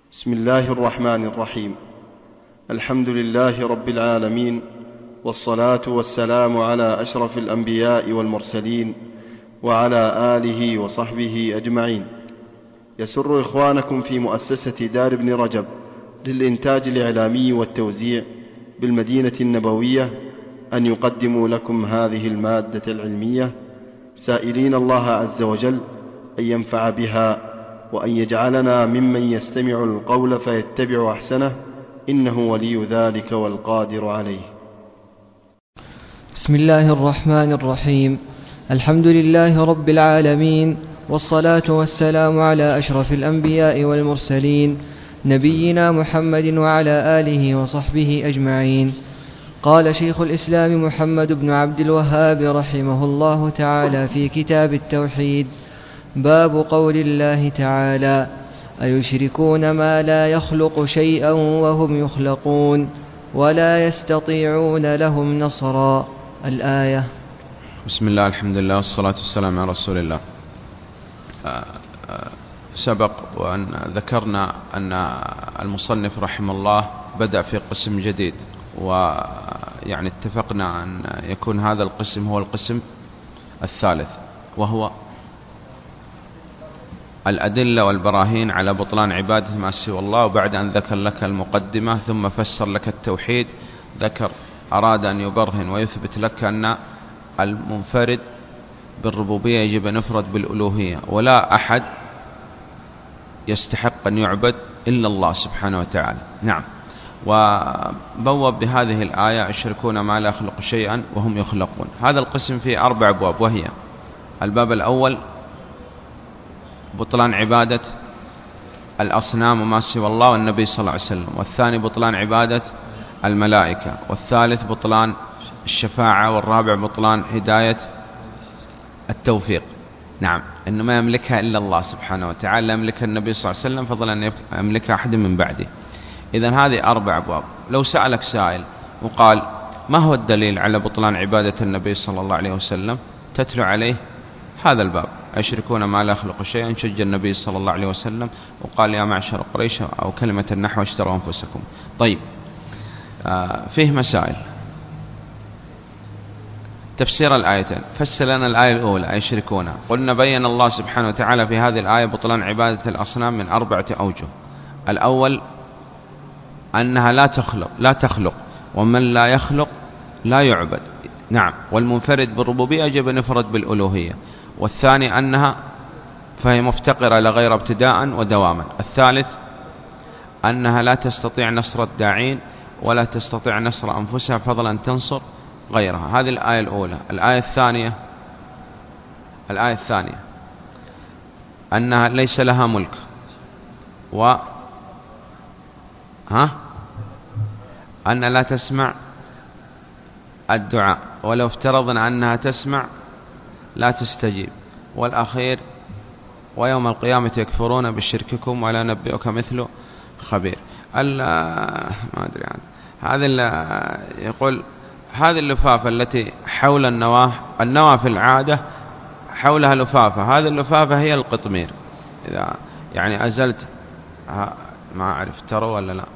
بسم الله الرحمن الرحيم. الحمد لله رب العالمين، والصلاة والسلام على أشرف الأنبياء والمرسلين وعلى آله وصحبه أجمعين. يسر إخوانكم في مؤسسة دار ابن رجب للإنتاج الإعلامي والتوزيع بالمدينة النبوية أن يقدموا لكم هذه المادة العلمية، سائلين الله عز وجل أن ينفع بها وأن يجعلنا ممن يستمع القول فيتبع أحسنه، إنه ولي ذلك والقادر عليه. بسم الله الرحمن الرحيم. الحمد لله رب العالمين، والصلاة والسلام على أشرف الأنبياء والمرسلين نبينا محمد وعلى آله وصحبه أجمعين. قال شيخ الإسلام محمد بن عبد الوهاب رحمه الله تعالى في كتاب التوحيد: باب قول الله تعالى: أيشركون ما لا يخلق شيئا وهم يخلقون ولا يستطيعون لهم نصرا. الآية. بسم الله، الحمد لله، والصلاة والسلام على رسول الله. سبق وأن ذكرنا أن المصنف رحمه الله بدأ في قسم جديد، ويعني اتفقنا أن يكون هذا القسم هو القسم الثالث، وهو الأدلة والبراهين على بطلان عبادة ما سوى الله. وبعد أن ذكر لك المقدمة ثم فسر لك التوحيد، أراد أن يبرهن ويثبت لك أن المنفرد بالربوبية يجب أن يفرد بالألوهية، ولا أحد يستحق أن يعبد إلا الله سبحانه وتعالى. نعم. وبوب بهذه الآية: يشركون ما لا يخلق شيئا وهم يخلقون. هذا القسم فيه 4 أبواب، وهي: الباب الأول بطلان عبادة الأصنام وما سوى الله والنبي صلى الله عليه وسلم، والثاني بطلان عبادة الملائكة، والثالث بطلان الشفاعة، والرابع بطلان هداية التوفيق. نعم، إنه ما يملكها إلا الله سبحانه وتعالى، لا يملكها النبي صلى الله عليه وسلم فضلا أن يملكها أحد من بعده. إذن هذه 4 أبواب. لو سألك سائل وقال: ما هو الدليل على بطلان عبادة النبي صلى الله عليه وسلم؟ تتلو عليه هذا الباب: يشركون ما لا يخلق شيئا. شج النبي صلى الله عليه وسلم وقال: يا معشر قريش، أو كلمة النحو: اشتروا أنفسكم. طيب، فيه مسائل. تفسير الآيتين: فسر لنا الآية الأولى يشركون. قلنا بين الله سبحانه وتعالى في هذه الآية بطلان عبادة الأصنام من 4 أوجه. الأول أنها لا تخلق، ومن لا يخلق لا يعبد. نعم، والمنفرد بالربوبية يجب أن يفرد بالألوهية. والثاني أنها فهي مفتقرة إلى غير ابتداء ودواما. الثالث أنها لا تستطيع نصر الداعين ولا تستطيع نصر أنفسها فضلا أن تنصر غيرها. هذه الآية الأولى. الآية الثانية أنها ليس لها ملك، أن لا تسمع الدعاء، ولو افترضنا أنها تسمع لا تستجيب. والأخير: ويوم القيامة يكفرون بشرككم ولا نبئك مثل خبير. ما أدري عنه. هذا يقول: هذه اللفافة التي حول النواة في العادة حولها لفافة، هذه اللفافة هي القطمير. إذا يعني أزلت، ما أعرف ترى ولا لا،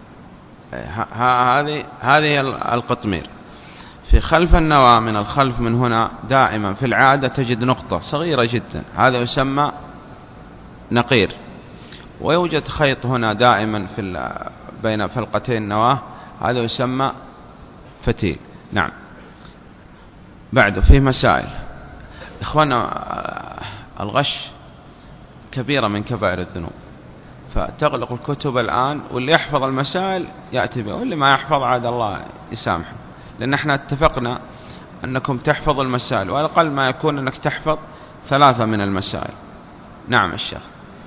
هذه القطمير. في خلف النواة من الخلف من هنا دائما في العادة تجد نقطة صغيرة جدا، هذا يسمى نقير. ويوجد خيط هنا دائما بين فلقتين النواة، هذا يسمى فتيل. نعم. بعد فيه مسائل. إخوانا، الغش كبيرة من كبائر الذنوب، فتغلق الكتب الآن، واللي يحفظ المسائل يأتي بها، واللي ما يحفظ عاد الله يسامحه. لأن احنا اتفقنا أنكم تحفظ المسائل، والأقل ما يكون أنك تحفظ 3 من المسائل. نعم الشيخ.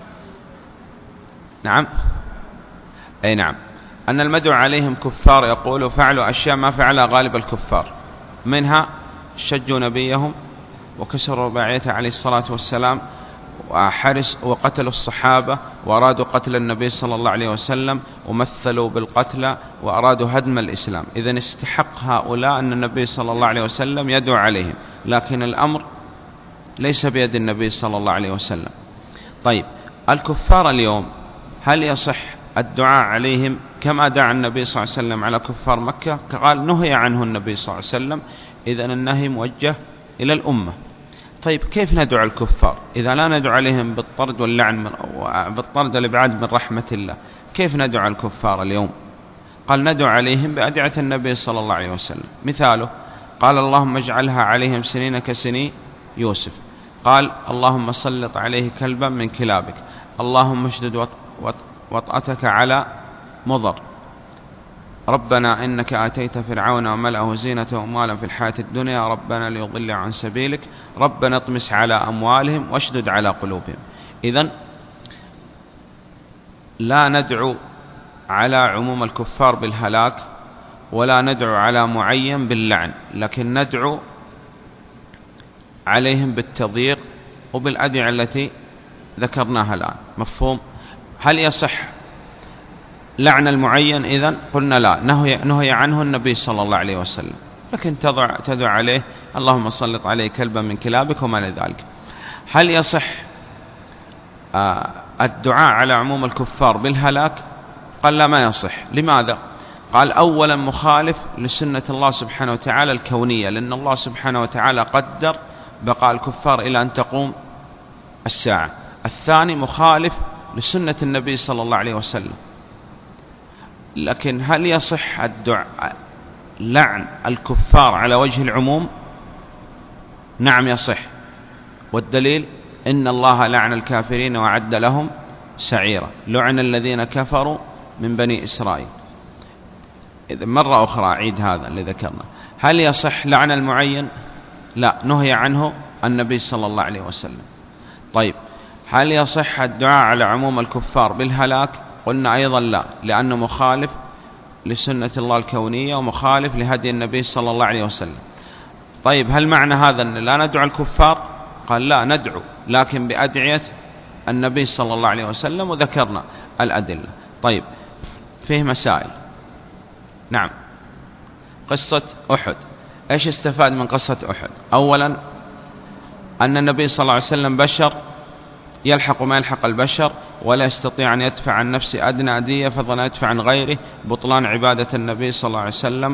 نعم. أي نعم. أن المدعو عليهم كفار، يقولوا فعلوا أشياء ما فعلها غالب الكفار، منها شجوا نبيهم وكسروا رباعيته عليه الصلاة والسلام، وقتلوا الصحابة، وأرادوا قتل النبي صلى الله عليه وسلم، ومثلوا بالقتلى، وأرادوا هدم الإسلام. إذن استحق هؤلاء أن النبي صلى الله عليه وسلم يدعو عليهم، لكن الأمر ليس بيد النبي صلى الله عليه وسلم. طيب، الكفار اليوم هل يصح الدعاء عليهم كما دعا النبي صلى الله عليه وسلم على كفار مكة؟ قال نهي عنه النبي صلى الله عليه وسلم، إذن النهي موجه إلى الأمة. طيب كيف ندعو الكفار إذا لا ندعو عليهم بالطرد واللعن بالطرد والإبعاد من رحمة الله؟ كيف ندعو الكفار اليوم؟ قال ندعو عليهم بأدعية النبي صلى الله عليه وسلم. مثاله قال اللهم اجعلها عليهم سنين كسني يوسف، قال اللهم سلط عليه كلبا من كلابك، اللهم اشدد وطأتك على مضر، ربنا إنك آتيت فرعون وملأه زينة وأموالا في الحياة الدنيا، ربنا ليضل عن سبيلك، ربنا اطمس على أموالهم واشدد على قلوبهم. إذن لا ندعو على عموم الكفار بالهلاك، ولا ندعو على معين باللعن، لكن ندعو عليهم بالتضييق وبالأدعية التي ذكرناها الآن. مفهوم؟ هل يصح لعن المعين؟ إذن قلنا لا، نهي عنه النبي صلى الله عليه وسلم، لكن تدعو عليه اللهم سلط عليه كلبا من كلابك وما لذلك. هل يصح الدعاء على عموم الكفار بالهلاك؟ قال لا، ما يصح. لماذا؟ قال أولا مخالف لسنة الله سبحانه وتعالى الكونية، لأن الله سبحانه وتعالى قدر بقاء الكفار إلى أن تقوم الساعة. الثاني مخالف لسنة النبي صلى الله عليه وسلم. لكن هل يصح الدعاء لعن الكفار على وجه العموم؟ نعم يصح، والدليل إن الله لعن الكافرين وأعد لهم سعيرا، لعن الذين كفروا من بني إسرائيل. إذا مرة أخرى عيد هذا اللي ذكرنا. هل يصح لعن المعين؟ لا، نهي عنه النبي صلى الله عليه وسلم. طيب هل يصح الدعاء على عموم الكفار بالهلاك؟ قلنا أيضا لا، لأنه مخالف لسنة الله الكونية ومخالف لهدي النبي صلى الله عليه وسلم. طيب هل معنى هذا أن لا ندعو الكفار؟ قال لا، ندعو لكن بأدعية النبي صلى الله عليه وسلم، وذكرنا الأدلة. طيب فيه مسائل. نعم، قصة أحد، إيش استفاد من قصة أحد؟ أولا أن النبي صلى الله عليه وسلم بشر يلحق ما يلحق البشر، ولا يستطيع أن يدفع عن نفسه أدنى أدية فضلا يدفع عن غيره، بطلان عبادة النبي صلى الله عليه وسلم،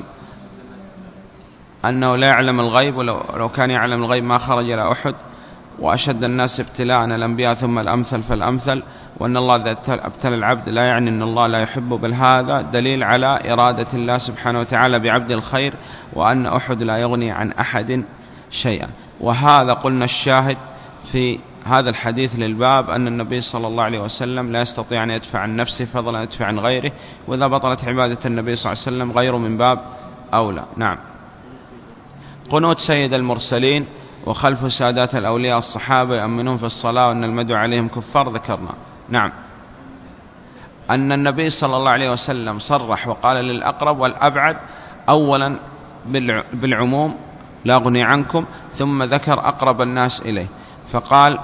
أنه لا يعلم الغيب، ولو كان يعلم الغيب ما خرج إلى أحد، وأشد الناس ابتلاء الأنبياء ثم الأمثل فالأمثل، وأن الله إذا ابتلى العبد لا يعني أن الله لا يحبه، بل هذا دليل على إرادة الله سبحانه وتعالى بعبد الخير، وأن أحد لا يغني عن أحد شيئا. وهذا قلنا الشاهد في هذا الحديث للباب أن النبي صلى الله عليه وسلم لا يستطيع أن يدفع عن نفسه فضلا يدفع عن غيره، وإذا بطلت عبادة النبي صلى الله عليه وسلم غيره من باب أولى. نعم، قنوت سيد المرسلين وخلف سادات الأولياء الصحابة يأمنون في الصلاة، وأن المدعو عليهم كفار ذكرنا. نعم، أن النبي صلى الله عليه وسلم صرح وقال للأقرب والأبعد، أولا بالعموم لا أغني عنكم، ثم ذكر أقرب الناس إليه فقال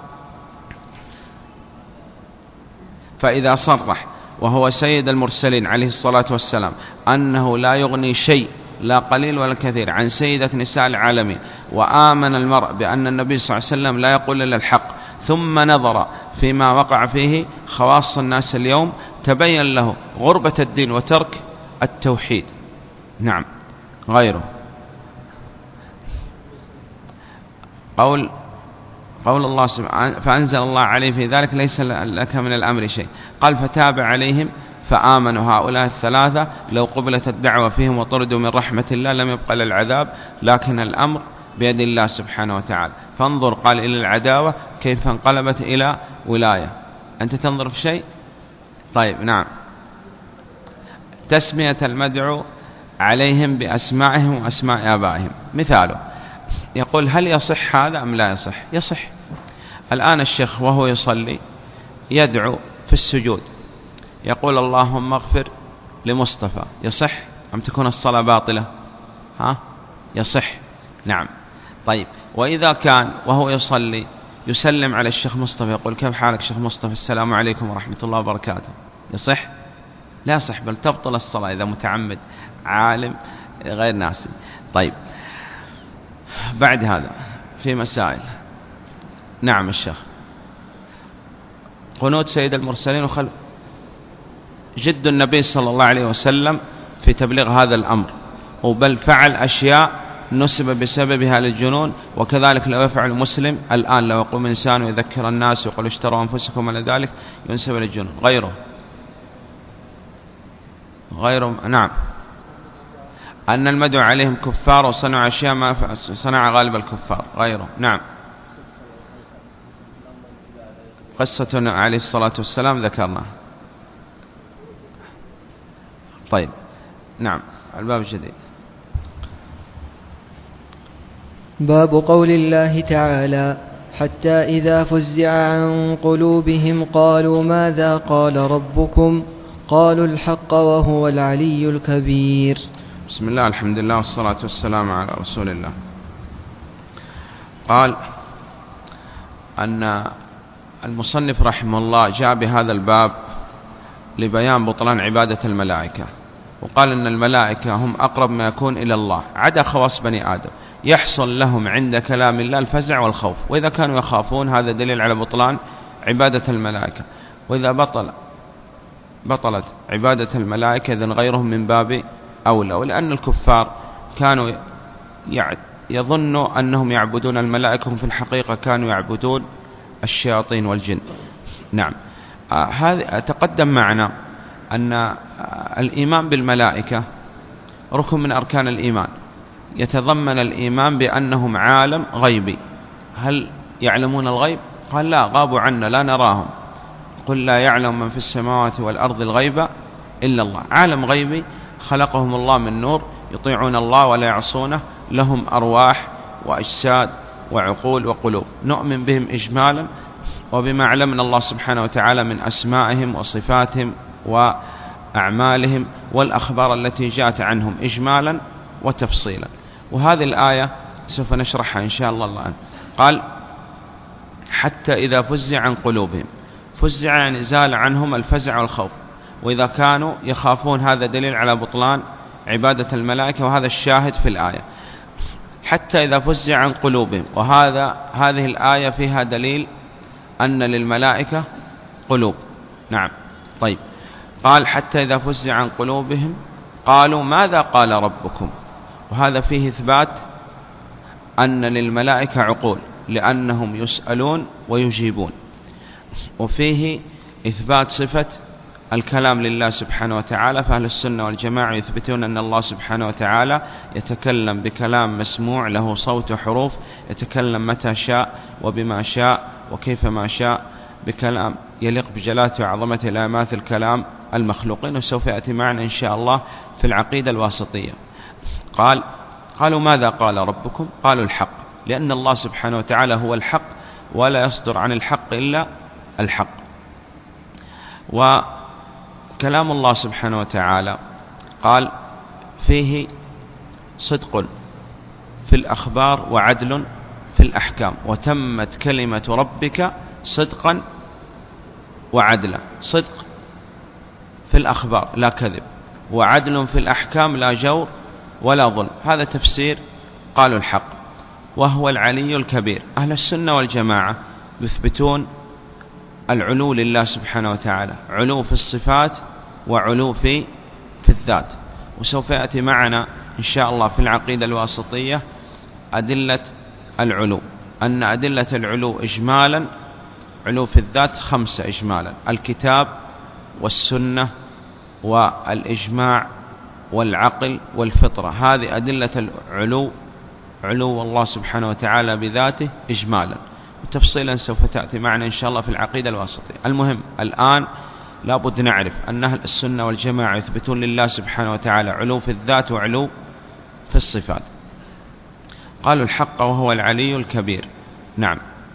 فإذا صرح وهو سيد المرسلين عليه الصلاة والسلام أنه لا يغني شيء لا قليل ولا كثير عن سيدة نساء العالمين، وآمن المرء بأن النبي صلى الله عليه وسلم لا يقول إلا الحق، ثم نظر فيما وقع فيه خواص الناس اليوم، تبين له غربة الدين وترك التوحيد. نعم، غيره قول الله سبحانه فأنزل الله عليه في ذلك ليس لك من الأمر شيء، قال فتاب عليهم فآمنوا هؤلاء الثلاثة، لو قبلت الدعوة فيهم وطردوا من رحمة الله لم يبقى للعذاب، لكن الأمر بيد الله سبحانه وتعالى. فانظر، قال إلى العداوة كيف انقلبت إلى ولاية. أنت تنظر في شيء؟ طيب نعم، تسمية المدعو عليهم بأسمائهم وأسماء آبائهم. مثاله يقول هل يصح هذا أم لا يصح؟ يصح. الآن الشيخ وهو يصلي يدعو في السجود يقول اللهم اغفر لمصطفى، يصح أم تكون الصلاة باطلة؟ يصح. نعم. طيب وإذا كان وهو يصلي يسلم على الشيخ مصطفى يقول كيف حالك شيخ مصطفى، السلام عليكم ورحمة الله وبركاته، يصح؟ لا يصح، بل تبطل الصلاة إذا متعمد عالم غير ناسي. طيب بعد هذا في مسائل. نعم الشيخ، قنوت سيد المرسلين جد النبي صلى الله عليه وسلم في تبليغ هذا الأمر، وبل فعل أشياء نسب بسببها للجنون. وكذلك لو يفعل مسلم الآن، لو يقوم إنسان ويذكر الناس ويقول اشتروا أنفسكم على ذلك، ينسب للجنون. غيره نعم، أن المدعو عليهم كفار وصنعوا أشياء ما صنع غالب الكفار. غيره نعم، قصة عليه الصلاة والسلام ذكرنا. طيب نعم، الباب الجديد. باب قول الله تعالى: حتى إذا فزع عن قلوبهم قالوا ماذا قال ربكم قالوا الحق وهو العلي الكبير. بسم الله، الحمد لله، والصلاة والسلام على رسول الله. قال أن المصنف رحمه الله جاء بهذا الباب لبيان بطلان عبادة الملائكة، وقال أن الملائكة هم أقرب ما يكون إلى الله عدا خواص بني آدم، يحصل لهم عند كلام الله الفزع والخوف، وإذا كانوا يخافون هذا دليل على بطلان عبادة الملائكة. وإذا بطلت عبادة الملائكة إذن غيرهم من باب أولى، ولأن الكفار كانوا يظنوا أنهم يعبدون الملائكة، هم في الحقيقة كانوا يعبدون الشياطين والجن. نعم، هذا تقدم معنا أن الإيمان بالملائكة ركن من أركان الإيمان، يتضمن الإيمان بأنهم عالم غيبي. هل يعلمون الغيب؟ قال لا، غابوا عنا لا نراهم. قل لا يعلم من في السماوات والأرض الغيب إلا الله. عالم غيبي خلقهم الله من نور، يطيعون الله ولا يعصونه، لهم أرواح وأجساد وعقول وقلوب، نؤمن بهم إجمالا وبما علمنا الله سبحانه وتعالى من أسمائهم وصفاتهم وأعمالهم والأخبار التي جاءت عنهم إجمالا وتفصيلا. وهذه الآية سوف نشرحها إن شاء الله الآن. قال حتى إذا فزع عن قلوبهم، فزع يعني زال عنهم الفزع والخوف، وإذا كانوا يخافون هذا دليل على بطلان عبادة الملائكة، وهذا الشاهد في الآية. حتى إذا فزع عن قلوبهم، هذه الآية فيها دليل أن للملائكة قلوب. نعم، طيب، قال حتى إذا فزع عن قلوبهم قالوا ماذا قال ربكم، وهذا فيه إثبات أن للملائكة عقول لأنهم يسألون ويجيبون، وفيه إثبات صفة الكلام لله سبحانه وتعالى. فأهل السنة والجماعة يثبتون أن الله سبحانه وتعالى يتكلم بكلام مسموع له صوت وحروف، يتكلم متى شاء وبما شاء وكيفما شاء، بكلام يليق بجلاله وعظمته لا يماثل كلام المخلوقين، وسوف يأتي معنا إن شاء الله في العقيدة الواسطية. قالوا ماذا قال ربكم قالوا الحق، لأن الله سبحانه وتعالى هو الحق ولا يصدر عن الحق إلا الحق. وكلام الله سبحانه وتعالى قال فيه صدق في الأخبار وعدل في الأحكام، وتمت كلمة ربك صدقا وعدلا. صدق في الأخبار لا كذب، وعدل في الأحكام لا جور ولا ظلم. هذا تفسير قالوا الحق، وهو العلي الكبير. أهل السنة والجماعة يثبتون العلو لله سبحانه وتعالى، علو في الصفات وعلو في الذات، وسوف يأتي معنا إن شاء الله في العقيدة الواسطية أدلة العلو، أن أدلة العلو إجمالا علو في الذات 5 إجمالا: الكتاب والسنة والإجماع والعقل والفطرة. هذه أدلة العلو، علو الله سبحانه وتعالى بذاته إجمالا، وتفصيلا سوف تأتي معنا إن شاء الله في العقيدة الواسطية. المهم الآن لابد نعرف أن أهل السنة والجماعة يثبتون لله سبحانه وتعالى علو في الذات وعلو في الصفات. قالوا الحق وهو العلي الكبير. نعم.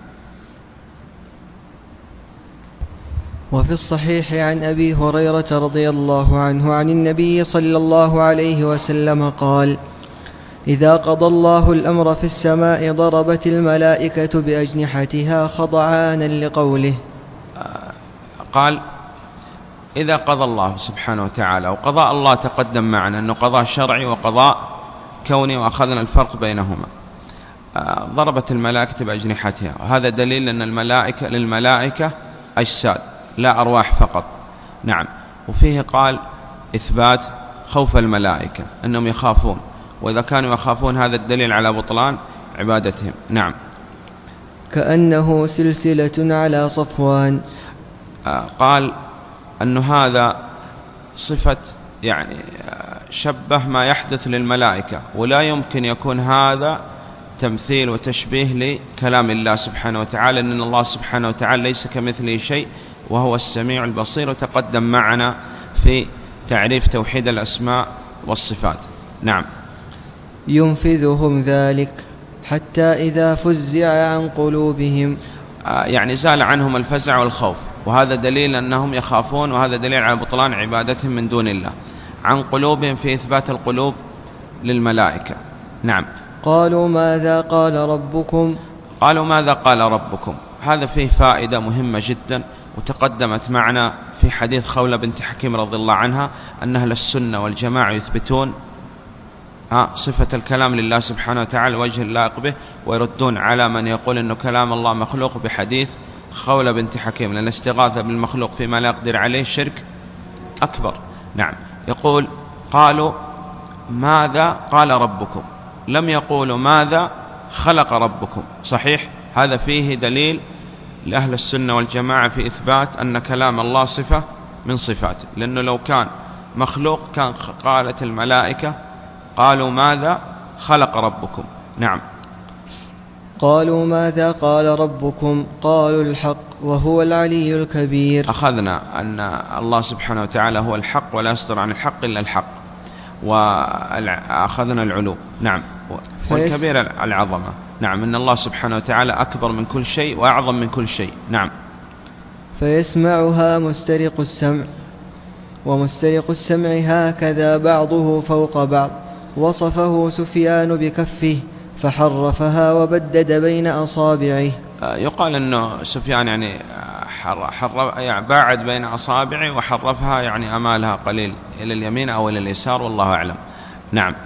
وفي الصحيح عن أبي هريرة رضي الله عنه عن النبي صلى الله عليه وسلم قال: إذا قضى الله الأمر في السماء ضربت الملائكة بأجنحتها خضعانا لقوله. قال إذا قضى الله سبحانه وتعالى، وقضاء الله تقدم معنا أنه قضاء شرعي وقضاء كوني، وأخذنا الفرق بينهما. ضربت الملائكة بأجنحتها، وهذا دليل أن للملائكة أجساد لا أرواح فقط. نعم. وفيه قال إثبات خوف الملائكة أنهم يخافون، وإذا كانوا يخافون هذا الدليل على بطلان عبادتهم. نعم. كأنه سلسلة على صفوان. قال أن هذا صفة يعني شبه ما يحدث للملائكة، ولا يمكن يكون هذا تمثيل وتشبيه لكلام الله سبحانه وتعالى، لأن الله سبحانه وتعالى ليس كمثله شيء وهو السميع البصير، وتقدم معنا في تعريف توحيد الأسماء والصفات. نعم. ينفذهم ذلك حتى إذا فزع عن قلوبهم، يعني زال عنهم الفزع والخوف، وهذا دليل أنهم يخافون، وهذا دليل على بطلان عبادتهم من دون الله. عن قلوبهم في إثبات القلوب للملائكة. نعم. قالوا ماذا قال ربكم؟ قالوا ماذا قال ربكم، هذا فيه فائدة مهمة جدا، وتقدمت معنا في حديث خولة بنت حكيم رضي الله عنها أن أهل السنة والجماعة يثبتون صفة الكلام لله سبحانه وتعالى وجه اللائق به، ويردون على من يقول أنه كلام الله مخلوق بحديث خولة بنت حكيم، لأن الاستغاثة بالمخلوق فيما لا يقدر عليه شرك أكبر. نعم. يقول قالوا ماذا قال ربكم، لم يقولوا ماذا خلق ربكم. صحيح، هذا فيه دليل لأهل السنة والجماعة في إثبات أن كلام الله صفة من صفاته، لأنه لو كان مخلوق كان قالت الملائكة قالوا ماذا خلق ربكم. نعم. قالوا ماذا قال ربكم؟ قالوا الحق وهو العلي الكبير. أخذنا أن الله سبحانه وتعالى هو الحق ولا يصدر عن الحق إلا الحق، وأخذنا العلو. نعم. والكبير العظمة. نعم. إن الله سبحانه وتعالى أكبر من كل شيء وأعظم من كل شيء. نعم. فيسمعها مسترق السمع، ومسترق السمع هكذا بعضه فوق بعض. وصفه سفيان بكفه فحرفها وبدد بين أصابعه. يقال أنه سفيان يعني باعد بين أصابعه وحرفها، يعني أمالها قليل إلى اليمين أو إلى اليسار، والله أعلم. نعم.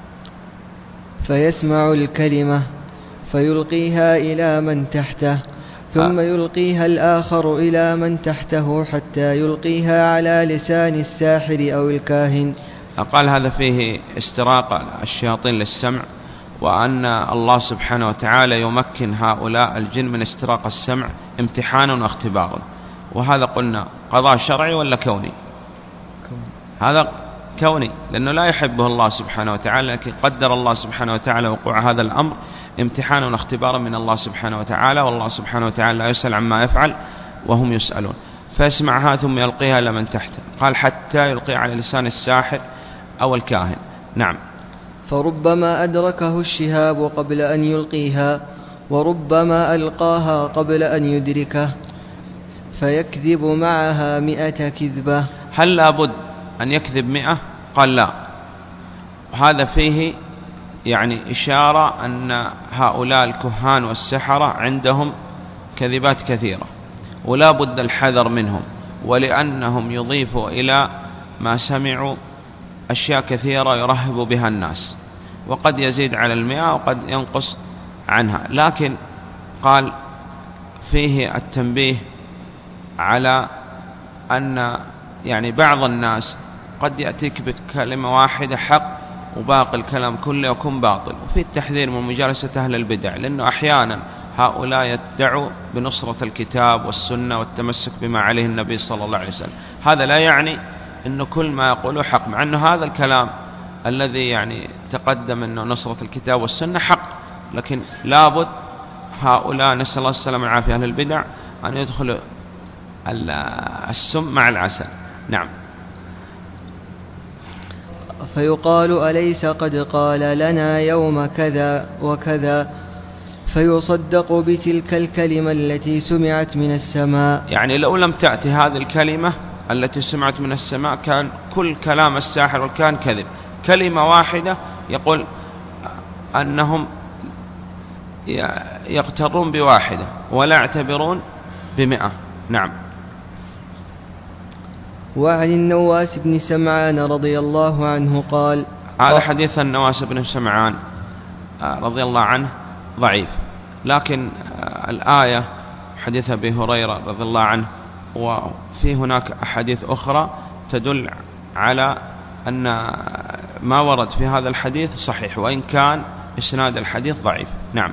فيسمع الكلمة فيلقيها إلى من تحته، ثم يلقيها الآخر إلى من تحته حتى يلقيها على لسان الساحر أو الكاهن. قال هذا فيه استراق الشياطين للسمع، وأن الله سبحانه وتعالى يمكن هؤلاء الجن من استراق السمع امتحانا واختبارا. وهذا قلنا قضاء شرعي ولا كوني؟ هذا كوني، لأنه لا يحبه الله سبحانه وتعالى، لكن قدر الله سبحانه وتعالى وقوع هذا الأمر امتحانا واختبارا من الله سبحانه وتعالى، والله سبحانه وتعالى لا يسأل عما يفعل وهم يسألون. فيسمعها ثم يلقيها لمن تحته. قال حتى يلقي على لسان الساحر أو الكاهن. نعم. فربما أدركه الشهاب قبل أن يلقيها، وربما ألقاها قبل أن يدركه، فيكذب معها 100 كذبة. هل لابد أن يكذب 100؟ قال لا. وهذا فيه يعني إشارة أن هؤلاء الكهان والسحرة عندهم كذبات كثيرة، ولا بد الحذر منهم، ولأنهم يضيفوا إلى ما سمعوا أشياء كثيرة يرهب بها الناس، وقد يزيد على 100 وقد ينقص عنها. لكن قال فيه التنبيه على أن يعني بعض الناس قد يأتيك بكلمة واحدة حق وباقي الكلام كله يكون باطل، وفي التحذير من مجالسة أهل البدع، لأنه أحيانا هؤلاء يدعوا بنصرة الكتاب والسنة والتمسك بما عليه النبي صلى الله عليه وسلم. هذا لا يعني أنه كل ما يقوله حق، مع أنه هذا الكلام الذي يعني تقدم أنه نصرة الكتاب والسنة حق، لكن لابد هؤلاء نسأل الله السلامة والعافية أهل البدع أن يدخلوا السم مع العسل. نعم. فيقال أليس قد قال لنا يوم كذا وكذا، فيصدق بتلك الكلمة التي سمعت من السماء. يعني لو لم تأتي هذه الكلمة التي سمعت من السماء كان كل كلام الساحر والكاهن كذب. كلمة واحدة يقول أنهم يغترون بواحدة ولا يعتبرون ب100. نعم. وعن النواس بن سمعان رضي الله عنه قال، هذا حديث النواس بن سمعان رضي الله عنه ضعيف، لكن الآية حديث أبي هريرة رضي الله عنه، وفي هناك أحاديث أخرى تدل على أن ما ورد في هذا الحديث صحيح، وإن كان إسناد الحديث ضعيف. نعم.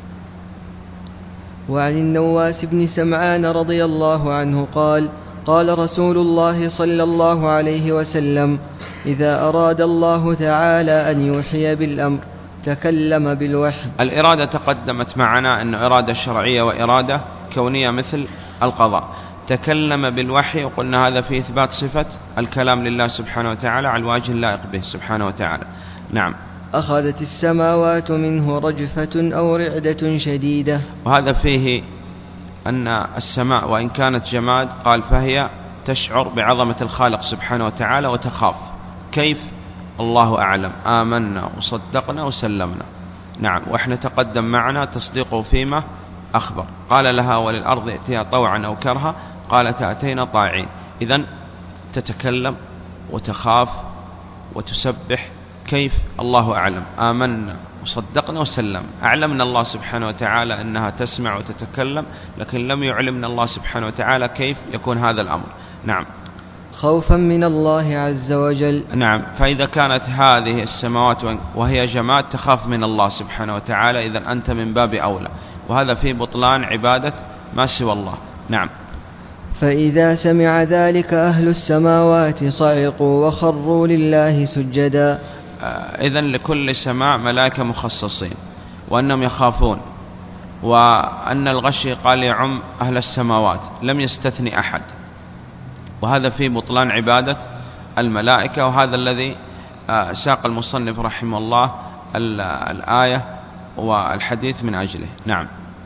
وعن النواس بن سمعان رضي الله عنه قال: قال رسول الله صلى الله عليه وسلم: إذا أراد الله تعالى أن يوحي بالأمر تكلم بالوحي. الإرادة تقدمت معنا أن إرادة شرعية وإرادة كونية مثل القضاء. تكلم بالوحي، وقلنا هذا في إثبات صفة الكلام لله سبحانه وتعالى على الوجه اللائق به سبحانه وتعالى. نعم. أخذت السماوات منه رجفة أو رعدة شديدة. وهذا فيه أن السماء وإن كانت جماد قال فهي تشعر بعظمة الخالق سبحانه وتعالى وتخاف. كيف؟ الله أعلم. آمنا وصدقنا وسلمنا. نعم. وإحنا تقدم معنا تصديقه فيما أخبر. قال لها وللأرض ائتيها طوعا أو كرها قالت أتينا طاعين. إذن تتكلم وتخاف وتسبح. كيف؟ الله أعلم. آمنا وصدقنا وسلم. أعلمنا الله سبحانه وتعالى أنها تسمع وتتكلم، لكن لم يعلمنا الله سبحانه وتعالى كيف يكون هذا الأمر. نعم. خوفا من الله عز وجل. نعم. فإذا كانت هذه السماوات وهي جماد تخاف من الله سبحانه وتعالى، إذن أنت من باب أولى، وهذا في بطلان عبادة ما سوى الله. نعم. فإذا سمع ذلك أهل السماوات صعقوا وخروا لله سجدا. إذن لكل سماء ملائكة مخصصين، وأنهم يخافون، وأن الغشي قال يعم أهل السماوات لم يستثني أحد، وهذا في بطلان عبادة الملائكة. وهذا الذي ساق المصنف رحمه الله الآية والحديث من أجله. نعم.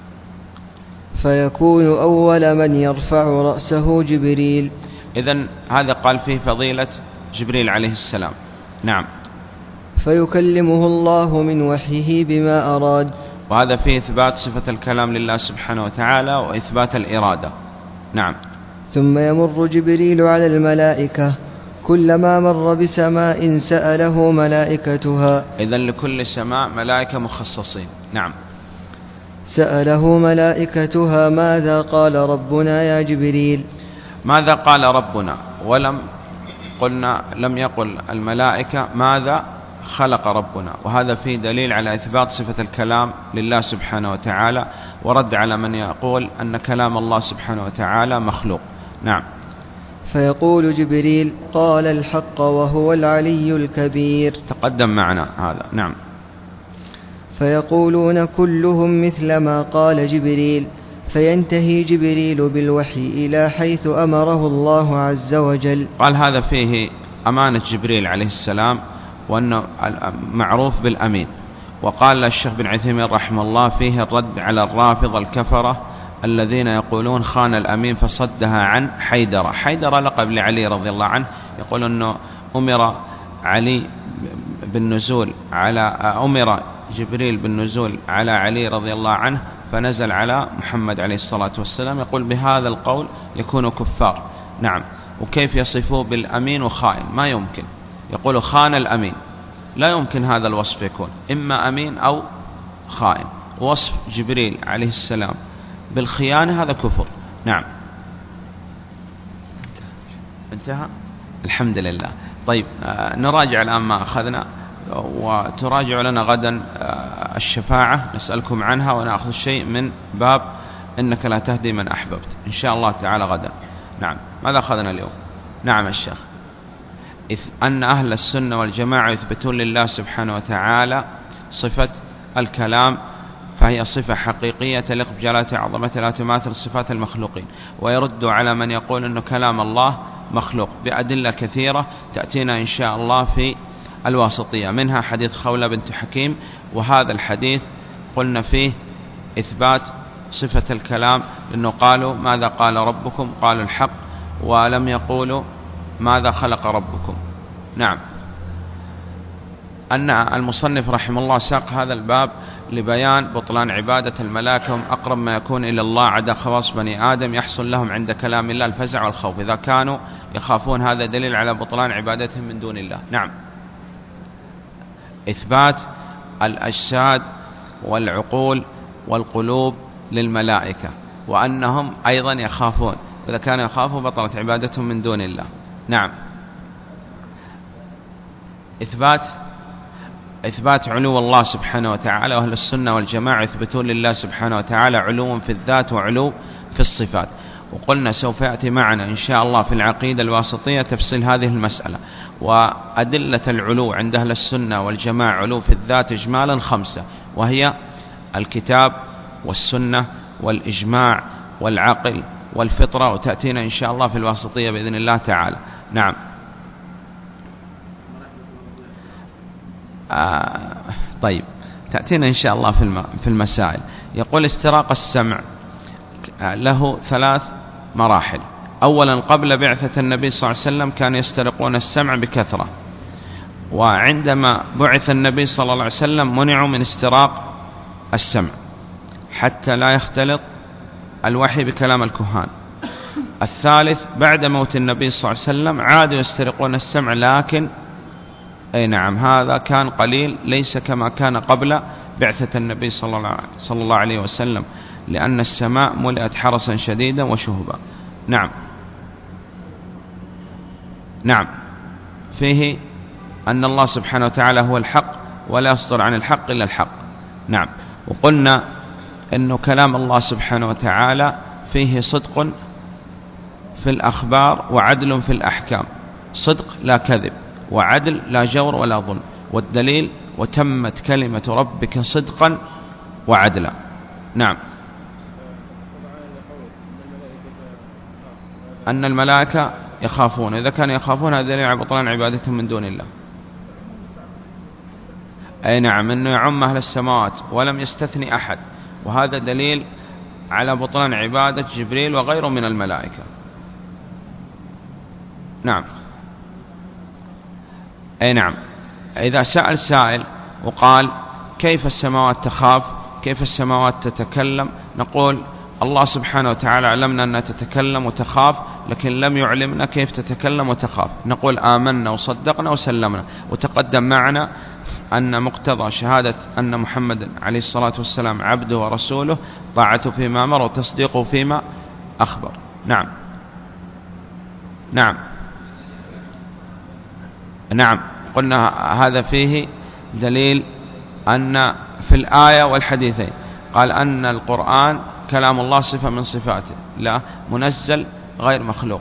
فيكون أول من يرفع رأسه جبريل. إذن هذا قال فيه فضيلة جبريل عليه السلام. نعم. فيكلمه الله من وحيه بما أراد. وهذا فيه إثبات صفة الكلام لله سبحانه وتعالى وإثبات الإرادة. نعم. ثم يمر جبريل على الملائكة، كلما مر بسماء سأله ملائكتها. إذن لكل سماء ملائكة مخصصين. نعم. سأله ملائكتها ماذا قال ربنا يا جبريل. ماذا قال ربنا، ولم لم يقل الملائكة ماذا خلق ربنا، وهذا فيه دليل على إثبات صفة الكلام لله سبحانه وتعالى، ورد على من يقول أن كلام الله سبحانه وتعالى مخلوق. نعم. فيقول جبريل قال الحق وهو العلي الكبير. تقدم معنا هذا. نعم. فيقولون كلهم مثل ما قال جبريل، فينتهي جبريل بالوحي إلى حيث أمره الله عز وجل. قال هذا فيه أمانة جبريل عليه السلام، وأنه معروف بالأمين. وقال الشيخ بن عثيمين رحمه الله فيه الرد على الرافضة الكفرة الذين يقولون خان الأمين فصدها عن حيدرة. حيدرة لقب لعلي رضي الله عنه. يقول أنه أمر جبريل بالنزول على علي رضي الله عنه، فنزل على محمد عليه الصلاة والسلام. يقول بهذا القول يكونوا كفار. نعم. وكيف يصفوه بالأمين وخائن؟ ما يمكن. يقول خان الأمين، لا يمكن هذا الوصف يكون، إما أمين أو خائن. وصف جبريل عليه السلام بالخيانة هذا كفر. نعم. انتهى. الحمد لله. طيب نراجع الآن ما أخذنا، وتراجع لنا غدا الشفاعة نسألكم عنها، ونأخذ شيء من باب إنك لا تهدي من أحببت إن شاء الله تعالى غدا. نعم. ماذا أخذنا اليوم؟ نعم الشيخ. أن أهل السنة والجماعة يثبتون لله سبحانه وتعالى صفة الكلام، فهي صفة حقيقية تليق بجلالة عظمته لا تماثل صفات المخلوقين، ويرد على من يقول أن كلام الله مخلوق بأدلة كثيرة تأتينا إن شاء الله في الواسطية، منها حديث خولة بنت حكيم. وهذا الحديث قلنا فيه إثبات صفة الكلام، لأنه قالوا ماذا قال ربكم؟ قالوا الحق، ولم يقولوا ماذا خلق ربكم. نعم. أن المصنف رحمه الله ساق هذا الباب لبيان بطلان عبادة الملائكة، هم أقرب ما يكون إلى الله عدا خواص بني آدم يحصل لهم عند كلام الله الفزع والخوف، إذا كانوا يخافون هذا دليل على بطلان عبادتهم من دون الله. نعم. إثبات الأجساد والعقول والقلوب للملائكة، وأنهم أيضا يخافون، إذا كانوا يخافوا بطلت عبادتهم من دون الله. نعم. إثبات علو الله سبحانه وتعالى، وأهل السنة والجماعة يثبتون لله سبحانه وتعالى علو في الذات وعلو في الصفات. وقلنا سوف يأتي معنا إن شاء الله في العقيدة الواسطية تفصيل هذه المسألة. وأدلة العلو عند أهل السنة والجماعة علو في الذات إجمالا 5، وهي الكتاب والسنة والإجماع والعقل والفطرة، وتأتينا إن شاء الله في الواسطية بإذن الله تعالى. نعم. طيب، تأتينا إن شاء الله في المسائل. يقول استراق السمع له 3 مراحل. أولا قبل بعثة النبي صلى الله عليه وسلم كانوا يسترقون السمع بكثرة، وعندما بعث النبي صلى الله عليه وسلم منعوا من استراق السمع حتى لا يختلط الوحي بكلام الكهان. الثالث بعد موت النبي صلى الله عليه وسلم عادوا يسترقون السمع، لكن أي نعم هذا كان قليل، ليس كما كان قبل بعثة النبي صلى الله عليه وسلم، لأن السماء ملئت حرسا شديدا وشهبا. نعم. نعم، فيه أن الله سبحانه وتعالى هو الحق ولا يصدر عن الحق إلا الحق. نعم. وقلنا أنه كلام الله سبحانه وتعالى فيه صدق في الأخبار وعدل في الأحكام، صدق لا كذب، وعدل لا جور ولا ظلم. والدليل وتمت كلمة ربك صدقا وعدلا. نعم. أن الملائكة يخافون، إذا كانوا يخافون هذا دليل على بطلان عبادتهم من دون الله. أي نعم، أنه يعم أهل السماوات ولم يستثني أحد، وهذا دليل على بطلان عبادة جبريل وغيره من الملائكة. نعم. أي نعم، إذا سأل سائل وقال كيف السماوات تخاف، كيف السماوات تتكلم، نقول الله سبحانه وتعالى علمنا أنها تتكلم وتخاف، لكن لم يعلمنا كيف تتكلم وتخاف. نقول آمنا وصدقنا وسلمنا. وتقدم معنا أن مقتضى شهادة أن محمد عليه الصلاة والسلام عبده ورسوله طاعته فيما أمر وتصديقه فيما أخبر. نعم. نعم. نعم، قلنا هذا فيه دليل أن في الآية والحديثين قال أن القرآن كلام الله صفة من صفاته، لا منزل غير مخلوق.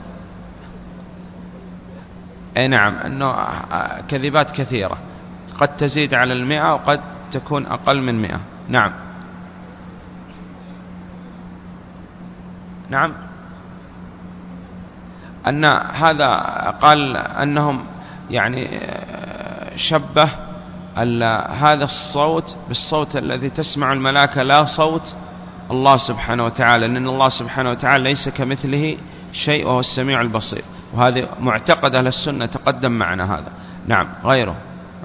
أي نعم، أنه كذبات كثيرة قد تزيد على 100 وقد تكون أقل من 100. نعم. نعم، أن هذا قال أنهم يعني شبه هذا الصوت بالصوت الذي تسمع الملائكة، لا صوت الله سبحانه وتعالى، لأن الله سبحانه وتعالى ليس كمثله شيء وهو السميع البصير. وهذا معتقد أهل السنة تقدم معنا هذا. نعم. غيره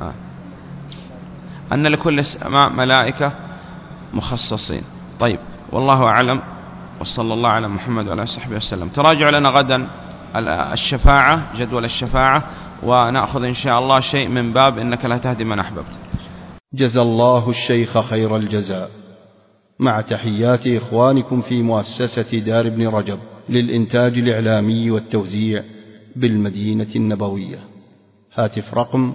أن لكل سماء ملائكة مخصصين. طيب، والله أعلم، وصلى الله على محمد وعلى آله وصحبه وسلم. تراجع لنا غدا الشفاعة، جدول الشفاعة، ونأخذ إن شاء الله شيء من باب إنك لا تهدي من أحببت. جزا الله الشيخ خير الجزاء، مع تحيات إخوانكم في مؤسسة دار ابن رجب للإنتاج الإعلامي والتوزيع بالمدينة النبوية. هاتف رقم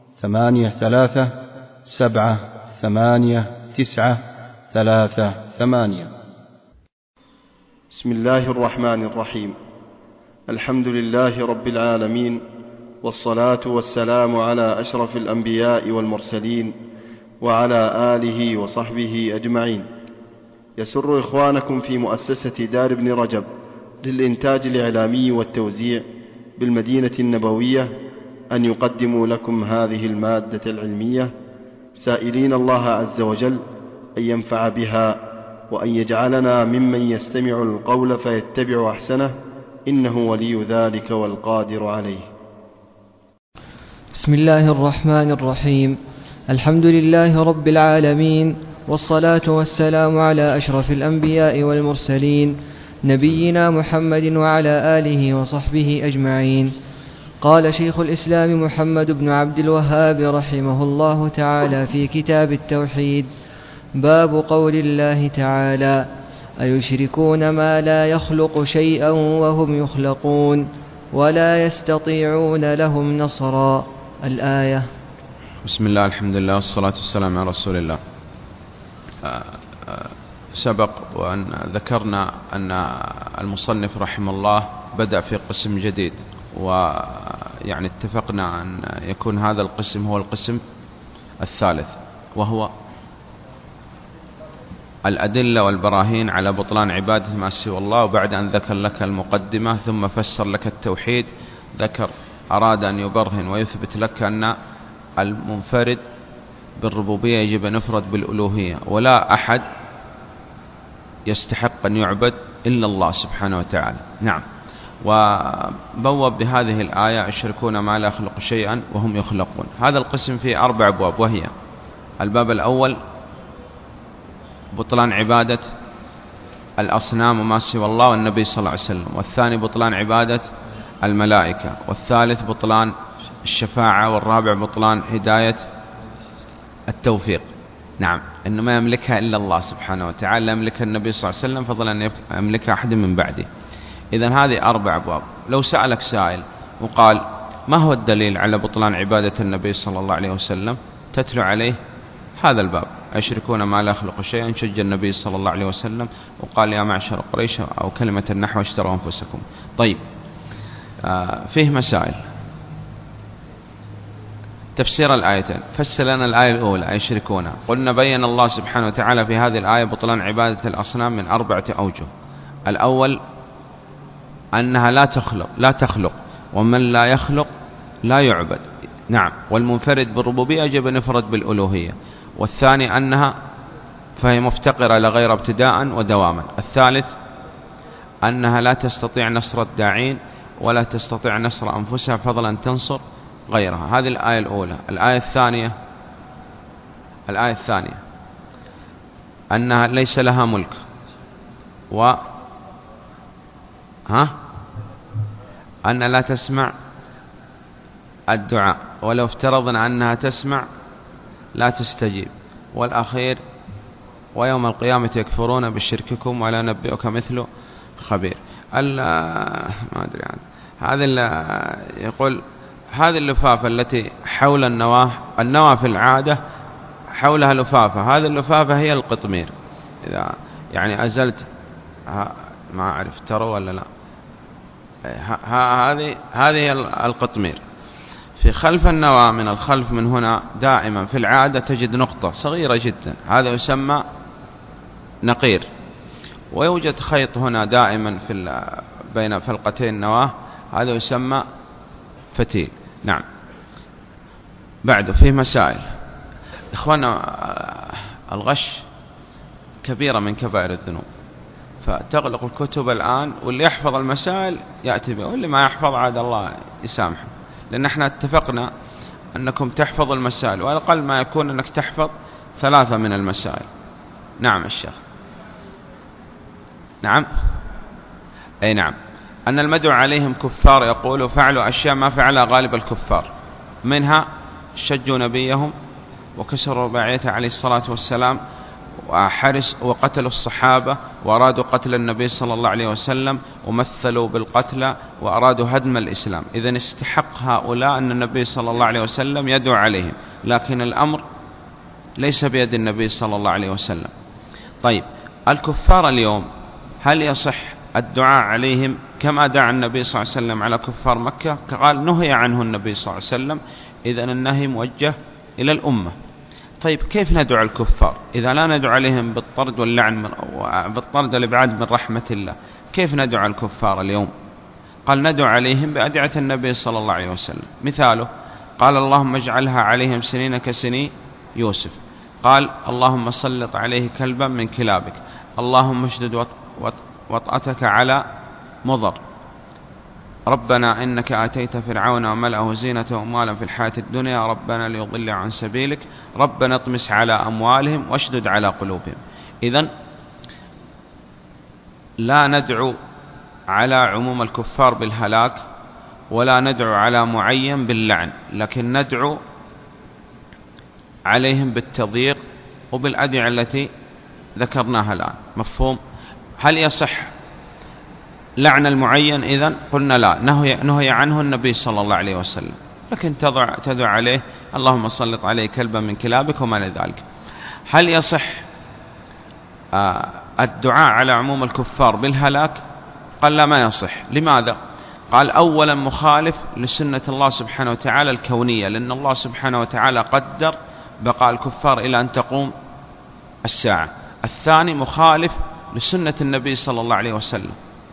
83789338. بسم الله الرحمن الرحيم. الحمد لله رب العالمين، والصلاة والسلام على أشرف الأنبياء والمرسلين وعلى آله وصحبه أجمعين. يسر إخوانكم في مؤسسة دار ابن رجب للإنتاج الإعلامي والتوزيع بالمدينة النبوية أن يقدموا لكم هذه المادة العلمية، سائلين الله عز وجل أن ينفع بها وأن يجعلنا ممن يستمع القول فيتبع أحسنه، إنه ولي ذلك والقادر عليه. بسم الله الرحمن الرحيم. الحمد لله رب العالمين، والصلاة والسلام على أشرف الأنبياء والمرسلين نبينا محمد وعلى آله وصحبه أجمعين. قال شيخ الإسلام محمد بن عبد الوهاب رحمه الله تعالى في كتاب التوحيد: باب قول الله تعالى: أيشركون ما لا يخلق شيئا وهم يخلقون ولا يستطيعون لهم نصرا. الآية. بسم الله، الحمد لله، والصلاة والسلام على رسول الله. سبق وأن ذكرنا أن المصنف رحمه الله بدأ في قسم جديد، ويعني اتفقنا أن يكون هذا القسم هو القسم الثالث، وهو الأدلة والبراهين على بطلان عبادة ما سوى الله. وبعد أن ذكر لك المقدمة ثم فسر لك التوحيد، أراد أن يبرهن ويثبت لك أن المنفرد بالربوبية يجب أن يفرد بالألوهية، ولا أحد يستحق أن يعبد إلا الله سبحانه وتعالى. نعم. وبوب بهذه الآية: يشركون ما لا يخلق شيئا وهم يخلقون. هذا القسم فيه 4 أبواب، وهي: الباب الأول بطلان عبادة الأصنام وما سوى الله والنبي صلى الله عليه وسلم، والثاني بطلان عبادة الملائكة، والثالث بطلان الشفاعة، والرابع بطلان هداية التوفيق. نعم، إنه ما يملكها إلا الله سبحانه وتعالى، لا يملكها النبي صلى الله عليه وسلم فضلا أن يملكها أحد من بعده. إذن هذه 4 أبواب. لو سألك سائل وقال: ما هو الدليل على بطلان عبادة النبي صلى الله عليه وسلم؟ تتلو عليه هذا الباب: يشركون ما لا يخلق شيئا. شج النبي صلى الله عليه وسلم وقال: يا معشر قريش، أو كلمة النحو: اشتروا أنفسكم. طيب، فيه مسائل. تفسير الآيتين: فسر لنا الآية الأولى يشركون. قلنا بين الله سبحانه وتعالى في هذه الآية بطلان عبادة الأصنام من 4 أوجه. الأول أنها لا تخلق، ومن لا يخلق لا يعبد. نعم. والمنفرد بالربوبية يجب أن يفرد بالألوهية. والثاني أنها فهي مفتقرة لغير ابتداء ودواما. الثالث أنها لا تستطيع نصر الداعين ولا تستطيع نصر أنفسها فضلا أن تنصر غيرها. هذه الآية الأولى. الآية الثانية أنها ليس لها ملك، أن لا تسمع الدعاء، ولو افترضنا أنها تسمع لا تستجيب. والأخير: ويوم القيامة يكفرون بشرككم ولا نبئك مثل خبير. ما أدري عنه. هذا يقول: هذه اللفافة التي حول النواة في العادة حولها لفافة، هذه اللفافة هي القطمير. إذا يعني أزلت، ما أعرف ترى ولا لا، هذه القطمير. في خلف النواة من الخلف من هنا دائما في العادة تجد نقطة صغيرة جدا، هذا يسمى نقير. ويوجد خيط هنا دائما بين فلقتين النواة، هذا يسمى فتيل. نعم. بعد فيه مسائل. إخوانا، الغش كبيرة من كبائر الذنوب، فتغلق الكتب الآن، واللي يحفظ المسائل يأتي به، واللي ما يحفظ عاد الله يسامحه. لأن احنا اتفقنا أنكم تحفظ المسائل، والأقل ما يكون أنك تحفظ 3 من المسائل. نعم الشيخ. نعم. أي نعم. أن المدعو عليهم كفار، يقولوا فعلوا أشياء ما فعلها غالب الكفار، منها شجوا نبيهم وكسروا رباعيته عليه الصلاة والسلام، وقتلوا الصحابة، وأرادوا قتل النبي صلى الله عليه وسلم، ومثلوا بالقتلى، وأرادوا هدم الإسلام. إذن استحق هؤلاء أن النبي صلى الله عليه وسلم يدعو عليهم، لكن الأمر ليس بيد النبي صلى الله عليه وسلم. طيب، الكفار اليوم هل يصح الدعاء عليهم كما دعا النبي صلى الله عليه وسلم على كفار مكة؟ قال نهي عنه النبي صلى الله عليه وسلم، إذن النهي موجه إلى الأمة. طيب، كيف ندعو الكفار إذا لا ندعو عليهم بالطرد واللعن بالطرد والإبعاد من رحمة الله؟ كيف ندعو الكفار اليوم؟ قال ندعو عليهم بأدعية النبي صلى الله عليه وسلم. مثاله: قال اللهم اجعلها عليهم سنين كسني يوسف. قال اللهم سلط عليه كلبا من كلابك. اللهم اشدد وطأتك على مضر. ربنا إنك آتيت فرعون وملأه زينة وأموالا في الحياة الدنيا، ربنا ليضل عن سبيلك، ربنا اطمس على أموالهم واشدد على قلوبهم. إذن لا ندعو على عموم الكفار بالهلاك، ولا ندعو على معين باللعن، لكن ندعو عليهم بالتضييق وبالأدعية التي ذكرناها الآن. مفهوم؟ هل يصح لعن المعين؟ إذن قلنا لا، نهي عنه النبي صلى الله عليه وسلم. لكن تدعو عليه اللهم سلط عليه كلبا من كلابك وما لذلك. هل يصح الدعاء على عموم الكفار بالهلاك؟ قال لا، ما يصح. لماذا؟ قال أولا مخالف لسنة الله سبحانه وتعالى الكونية، لأن الله سبحانه وتعالى قدر بقاء الكفار إلى أن تقوم الساعة. الثاني مخالف لسنة النبي صلى الله عليه وسلم.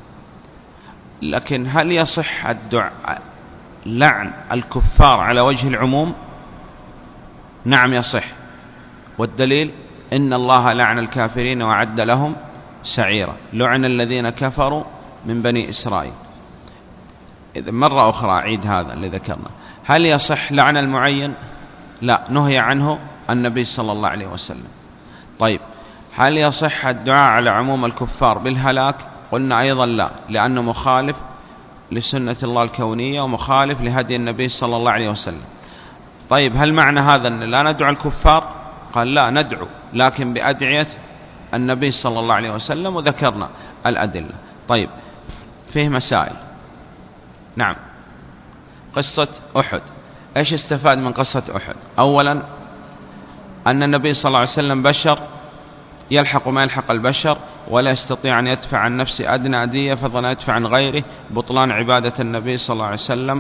لكن هل يصح الدعاء لعن الكفار على وجه العموم؟ نعم يصح، والدليل إن الله لعن الكافرين وعد لهم سعيرا، لعن الذين كفروا من بني إسرائيل. إذا مرة أخرى أعيد هذا اللي ذكرنا. هل يصح لعن المعين؟ لا، نهي عنه النبي صلى الله عليه وسلم. طيب هل يصح الدعاء على عموم الكفار بالهلاك؟ قلنا أيضا لا، لأنه مخالف لسنة الله الكونية ومخالف لهدي النبي صلى الله عليه وسلم. طيب هل معنى هذا أن لا ندعو الكفار؟ قال لا، ندعو لكن بأدعية النبي صلى الله عليه وسلم، وذكرنا الأدلة. طيب فيه مسائل. نعم، قصة أحد، إيش استفاد من قصة أحد؟ أولا أن النبي صلى الله عليه وسلم بشر يلحق ما يلحق البشر، ولا يستطيع أن يدفع عن نفسه أدنى أدية فضلا يدفع عن غيره، بطلان عبادة النبي صلى الله عليه وسلم،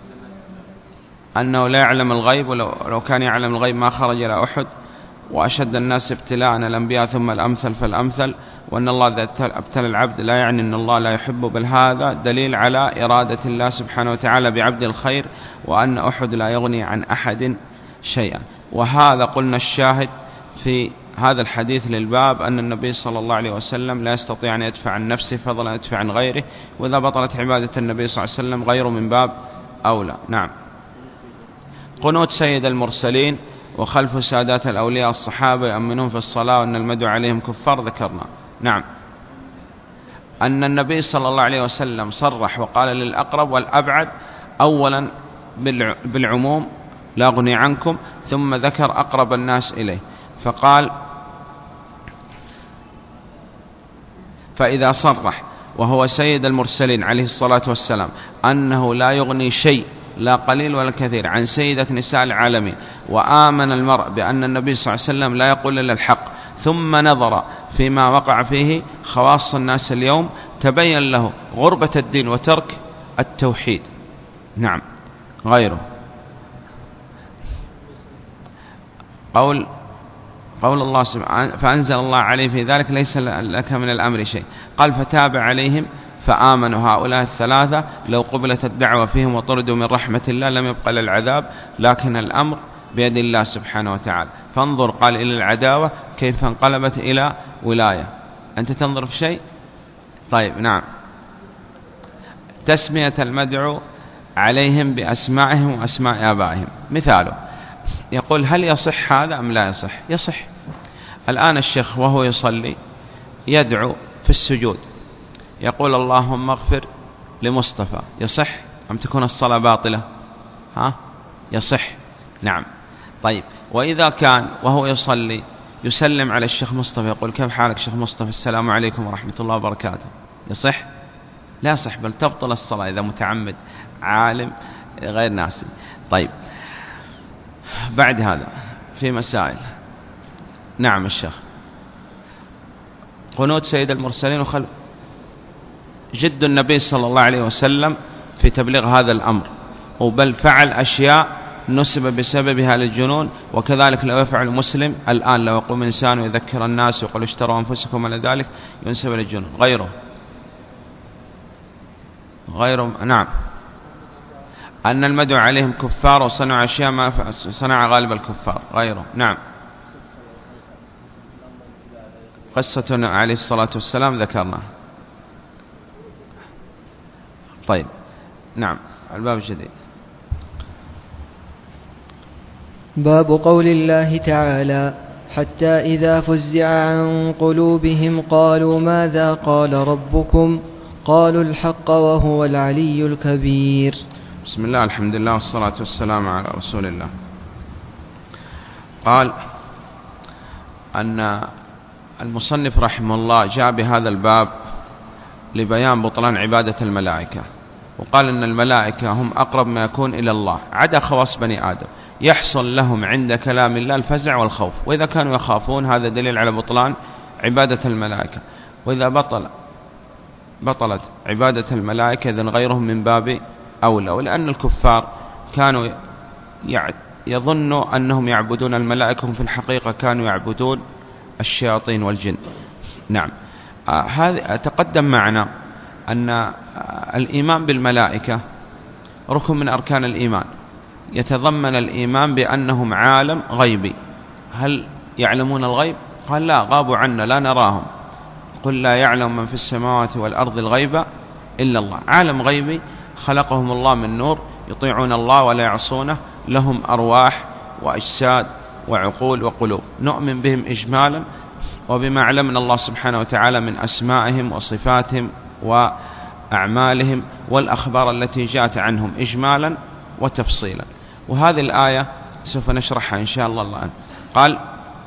أنه لا يعلم الغيب، ولو كان يعلم الغيب ما خرج إلى أحد، وأشد الناس ابتلاء الأنبياء ثم الأمثل فالأمثل، وأن الله إذا ابتلى العبد لا يعني أن الله لا يحبه، بل هذا دليل على إرادة الله سبحانه وتعالى بعبد الخير، وأن أحد لا يغني عن أحد شيئا. وهذا قلنا الشاهد في هذا الحديث للباب أن النبي صلى الله عليه وسلم لا يستطيع أن يدفع عن نفسه فضلا يدفع عن غيره، وإذا بطلت عبادة النبي صلى الله عليه وسلم غيره من باب أولى. نعم، قنوت سيد المرسلين وخلف سادات الأولياء الصحابة يأمنون في الصلاة، وأن المدعو عليهم كفار ذكرنا. نعم، أن النبي صلى الله عليه وسلم صرح وقال للأقرب والأبعد أولا بالعموم لا أغني عنكم، ثم ذكر أقرب الناس إليه فقال فإذا صرح وهو سيد المرسلين عليه الصلاة والسلام أنه لا يغني شيء لا قليل ولا كثير عن سيدة نساء العالمين، وآمن المرء بأن النبي صلى الله عليه وسلم لا يقول إلا الحق، ثم نظر فيما وقع فيه خواص الناس اليوم، تبين له غربة الدين وترك التوحيد. نعم، غيره قول الله سبحانه فأنزل الله عليه في ذلك ليس لك من الأمر شيء. قال فتاب عليهم فآمنوا هؤلاء الثلاثة، لو قبلت الدعوة فيهم وطردوا من رحمة الله لم يبقى للعذاب، لكن الأمر بيد الله سبحانه وتعالى. فانظر قال إلى العداوة كيف انقلبت إلى ولاية. أنت تنظر في شيء؟ طيب نعم، تسمية المدعو عليهم بأسمائهم وأسماء آبائهم. مثاله يقول هل يصح هذا أم لا يصح؟ يصح. الآن الشيخ وهو يصلي يدعو في السجود يقول اللهم اغفر لمصطفى، يصح أم تكون الصلاة باطلة؟ يصح. نعم. طيب وإذا كان وهو يصلي يسلم على الشيخ مصطفى يقول كيف حالك شيخ مصطفى، السلام عليكم ورحمة الله وبركاته، يصح؟ لا يصح، بل تبطل الصلاة إذا متعمد عالم غير ناسي. طيب بعد هذا في مسائل. نعم الشيخ، قنوت سيد المرسلين وخلف جد النبي صلى الله عليه وسلم في تبليغ هذا الأمر، وبل فعل أشياء نسب بسببها للجنون، وكذلك لو يفعل مسلم الآن لو يقوم إنسان ويذكر الناس ويقول اشتروا أنفسكم على ذلك ينسب للجنون. غيره نعم، أن المدعو عليهم كفار وصنعوا أشياء ما صنع غالب الكفار. غيره نعم، قصة عليه الصلاة والسلام ذكرنا. طيب نعم، الباب الجديد باب قول الله تعالى حتى إذا فزع عن قلوبهم قالوا ماذا قال ربكم قالوا الحق وهو العلي الكبير. بسم الله الحمد لله والصلاة والسلام على رسول الله. قال أن المصنف رحمه الله جاء بهذا الباب لبيان بطلان عبادة الملائكة، وقال أن الملائكة هم أقرب ما يكون إلى الله عدا خواص بني آدم، يحصل لهم عند كلام الله الفزع والخوف، وإذا كانوا يخافون هذا دليل على بطلان عبادة الملائكة. وإذا بطلت عبادة الملائكة إذن غيرهم من باب أولى، ولأن الكفار كانوا يظنوا أنهم يعبدون الملائكة، هم في الحقيقة كانوا يعبدون الشياطين والجن. نعم. تقدم معنا أن الإيمان بالملائكة ركن من أركان الإيمان، يتضمن الإيمان بأنهم عالم غيبي. هل يعلمون الغيب؟ قال لا، غابوا عنا لا نراهم. قل لا يعلم من في السماوات والأرض الغيب إلا الله. عالم غيبي خلقهم الله من نور، يطيعون الله ولا يعصونه، لهم أرواح وأجساد وعقول وقلوب، نؤمن بهم إجمالا وبما علمنا الله سبحانه وتعالى من أسمائهم وصفاتهم وأعمالهم والأخبار التي جاءت عنهم إجمالا وتفصيلا. وهذه الآية سوف نشرحها إن شاء الله الآن. قال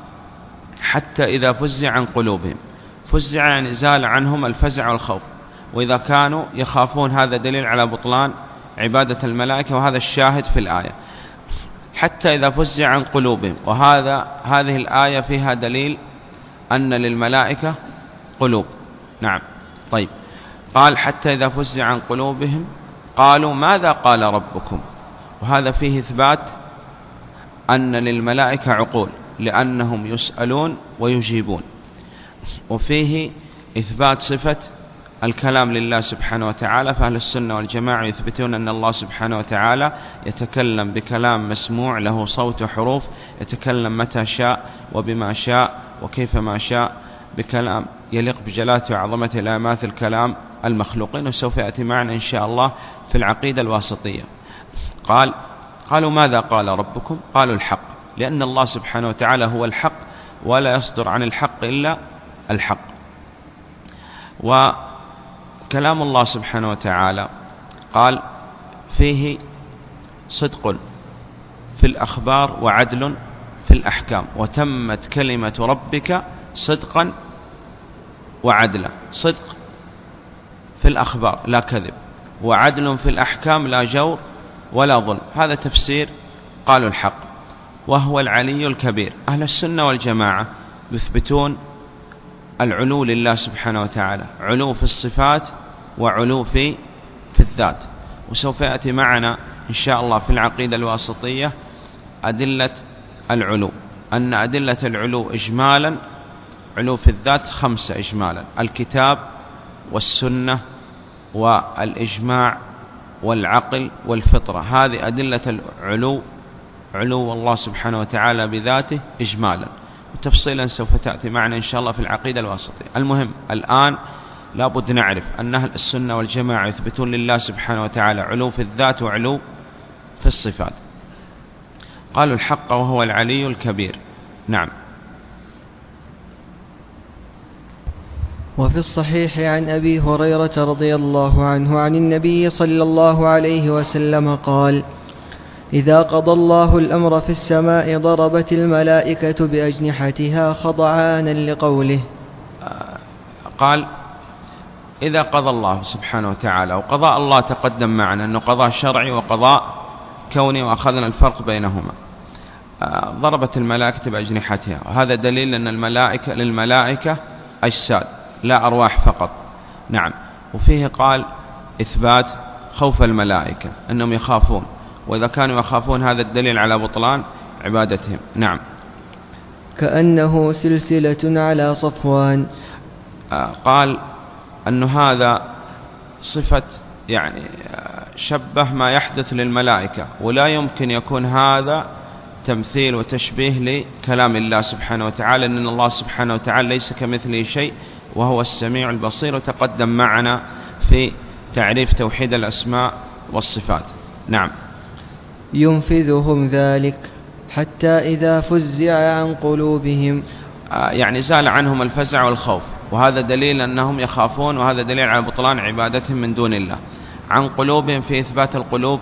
حتى إذا فزع عن قلوبهم، فزع يعني زال عنهم الفزع والخوف، وإذا كانوا يخافون هذا دليل على بطلان عبادة الملائكة، وهذا الشاهد في الآية. حتى إذا فزع عن قلوبهم، هذه الآية فيها دليل أن للملائكة قلوب. نعم. طيب، قال حتى إذا فزع عن قلوبهم قالوا ماذا قال ربكم، وهذا فيه إثبات أن للملائكة عقول لأنهم يسألون ويجيبون، وفيه إثبات صفة الكلام لله سبحانه وتعالى. فأهل السنة والجماعة يثبتون أن الله سبحانه وتعالى يتكلم بكلام مسموع له صوت وحروف، يتكلم متى شاء وبما شاء وكيفما شاء، بكلام يليق بجلاله وعظمته لا يماثل كلام المخلوقين، وسوف يأتي معنا إن شاء الله في العقيدة الواسطية. قالوا ماذا قال ربكم؟ قالوا الحق، لأن الله سبحانه وتعالى هو الحق ولا يصدر عن الحق إلا الحق. وكلام الله سبحانه وتعالى قال فيه صدق في الأخبار وعدل في الأحكام، وتمت كلمة ربك صدقا وعدلا. صدق في الأخبار لا كذب، وعدل في الأحكام لا جور ولا ظلم. هذا تفسير قالوا الحق، وهو العلي الكبير. أهل السنة والجماعة يثبتون العلو لله سبحانه وتعالى، علو في الصفات وعلو في الذات، وسوف يأتي معنا إن شاء الله في العقيدة الواسطية أدلة العلو، أن أدلة العلو إجمالا علو في الذات 5 إجمالا: الكتاب والسنة والإجماع والعقل والفطرة. هذه أدلة العلو، علو الله سبحانه وتعالى بذاته إجمالا، وتفصيلا سوف تأتي معنا إن شاء الله في العقيدة الواسطية. المهم الآن لابد نعرف أن أهل السنة والجماعة يثبتون لله سبحانه وتعالى علو في الذات وعلو في الصفات. قالوا الحق وهو العلي الكبير. نعم. وفي الصحيح عن أبي هريرة رضي الله عنه عن النبي صلى الله عليه وسلم قال: إذا قضى الله الأمر في السماء ضربت الملائكة بأجنحتها خضعانا لقوله. قال إذا قضى الله سبحانه وتعالى، وقضاء الله تقدم معنا أنه قضاء شرعي وقضاء كوني، وأخذنا الفرق بينهما. ضربت الملائكة بأجنحتها، وهذا دليل أن للملائكة أجساد لا أرواح فقط. نعم. وفيه قال إثبات خوف الملائكة، أنهم يخافون، وإذا كانوا يخافون هذا الدليل على بطلان عبادتهم. نعم. كأنه سلسلة على صفوان. قال أن هذا صفة، يعني شبه ما يحدث للملائكة، ولا يمكن يكون هذا تمثيل وتشبيه لكلام الله سبحانه وتعالى، لأن الله سبحانه وتعالى ليس كمثله شيء وهو السميع البصير، وتقدم معنا في تعريف توحيد الأسماء والصفات. نعم. ينفذهم ذلك حتى إذا فزع عن قلوبهم، يعني زال عنهم الفزع والخوف، وهذا دليل أنهم يخافون، وهذا دليل على بطلان عبادتهم من دون الله. عن قلوبهم في إثبات القلوب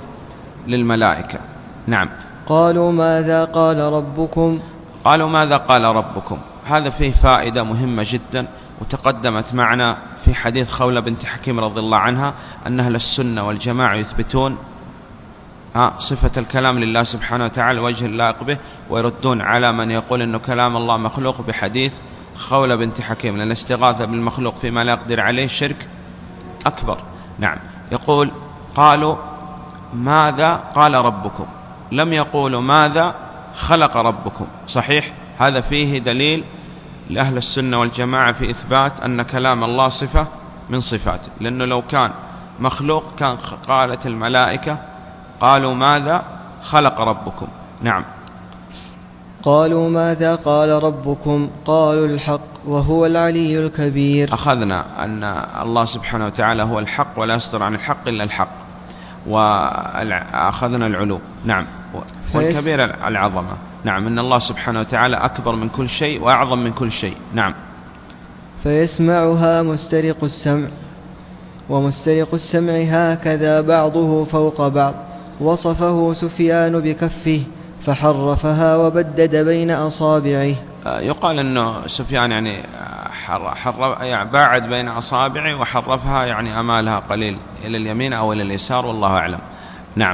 للملائكة. نعم. قالوا ماذا قال ربكم؟ قالوا ماذا قال ربكم، هذا فيه فائدة مهمة جدا، وتقدمت معنا في حديث خولة بنت حكيم رضي الله عنها أن أهل السنة والجماعة يثبتون صفة الكلام لله سبحانه وتعالى وجه اللائق به، ويردون على من يقول أنه كلام الله مخلوق بحديث خولة بنت حكيم، لأن الاستغاثة بالمخلوق فيما لا يقدر عليه شرك أكبر. نعم. يقول قالوا ماذا قال ربكم، لم يقولوا ماذا خلق ربكم. صحيح، هذا فيه دليل لأهل السنة والجماعة في إثبات أن كلام الله صفة من صفاته، لأنه لو كان مخلوق كان قالت الملائكة قالوا ماذا خلق ربكم. نعم. قالوا ماذا قال ربكم، قالوا الحق وهو العلي الكبير. أخذنا أن الله سبحانه وتعالى هو الحق ولا يصدر عن الحق إلا الحق، وأخذنا العلو. نعم. والكبير العظمة. نعم، إن الله سبحانه وتعالى أكبر من كل شيء وأعظم من كل شيء. نعم. فيسمعها مسترق السمع، ومسترق السمع هكذا بعضه فوق بعض. وصفه سفيان بكفه فحرفها وبدد بين أصابعه. يقال أنه سفيان يعني باعد بين أصابعه وحرفها، يعني أمالها قليل إلى اليمين أو إلى اليسار، والله أعلم. نعم.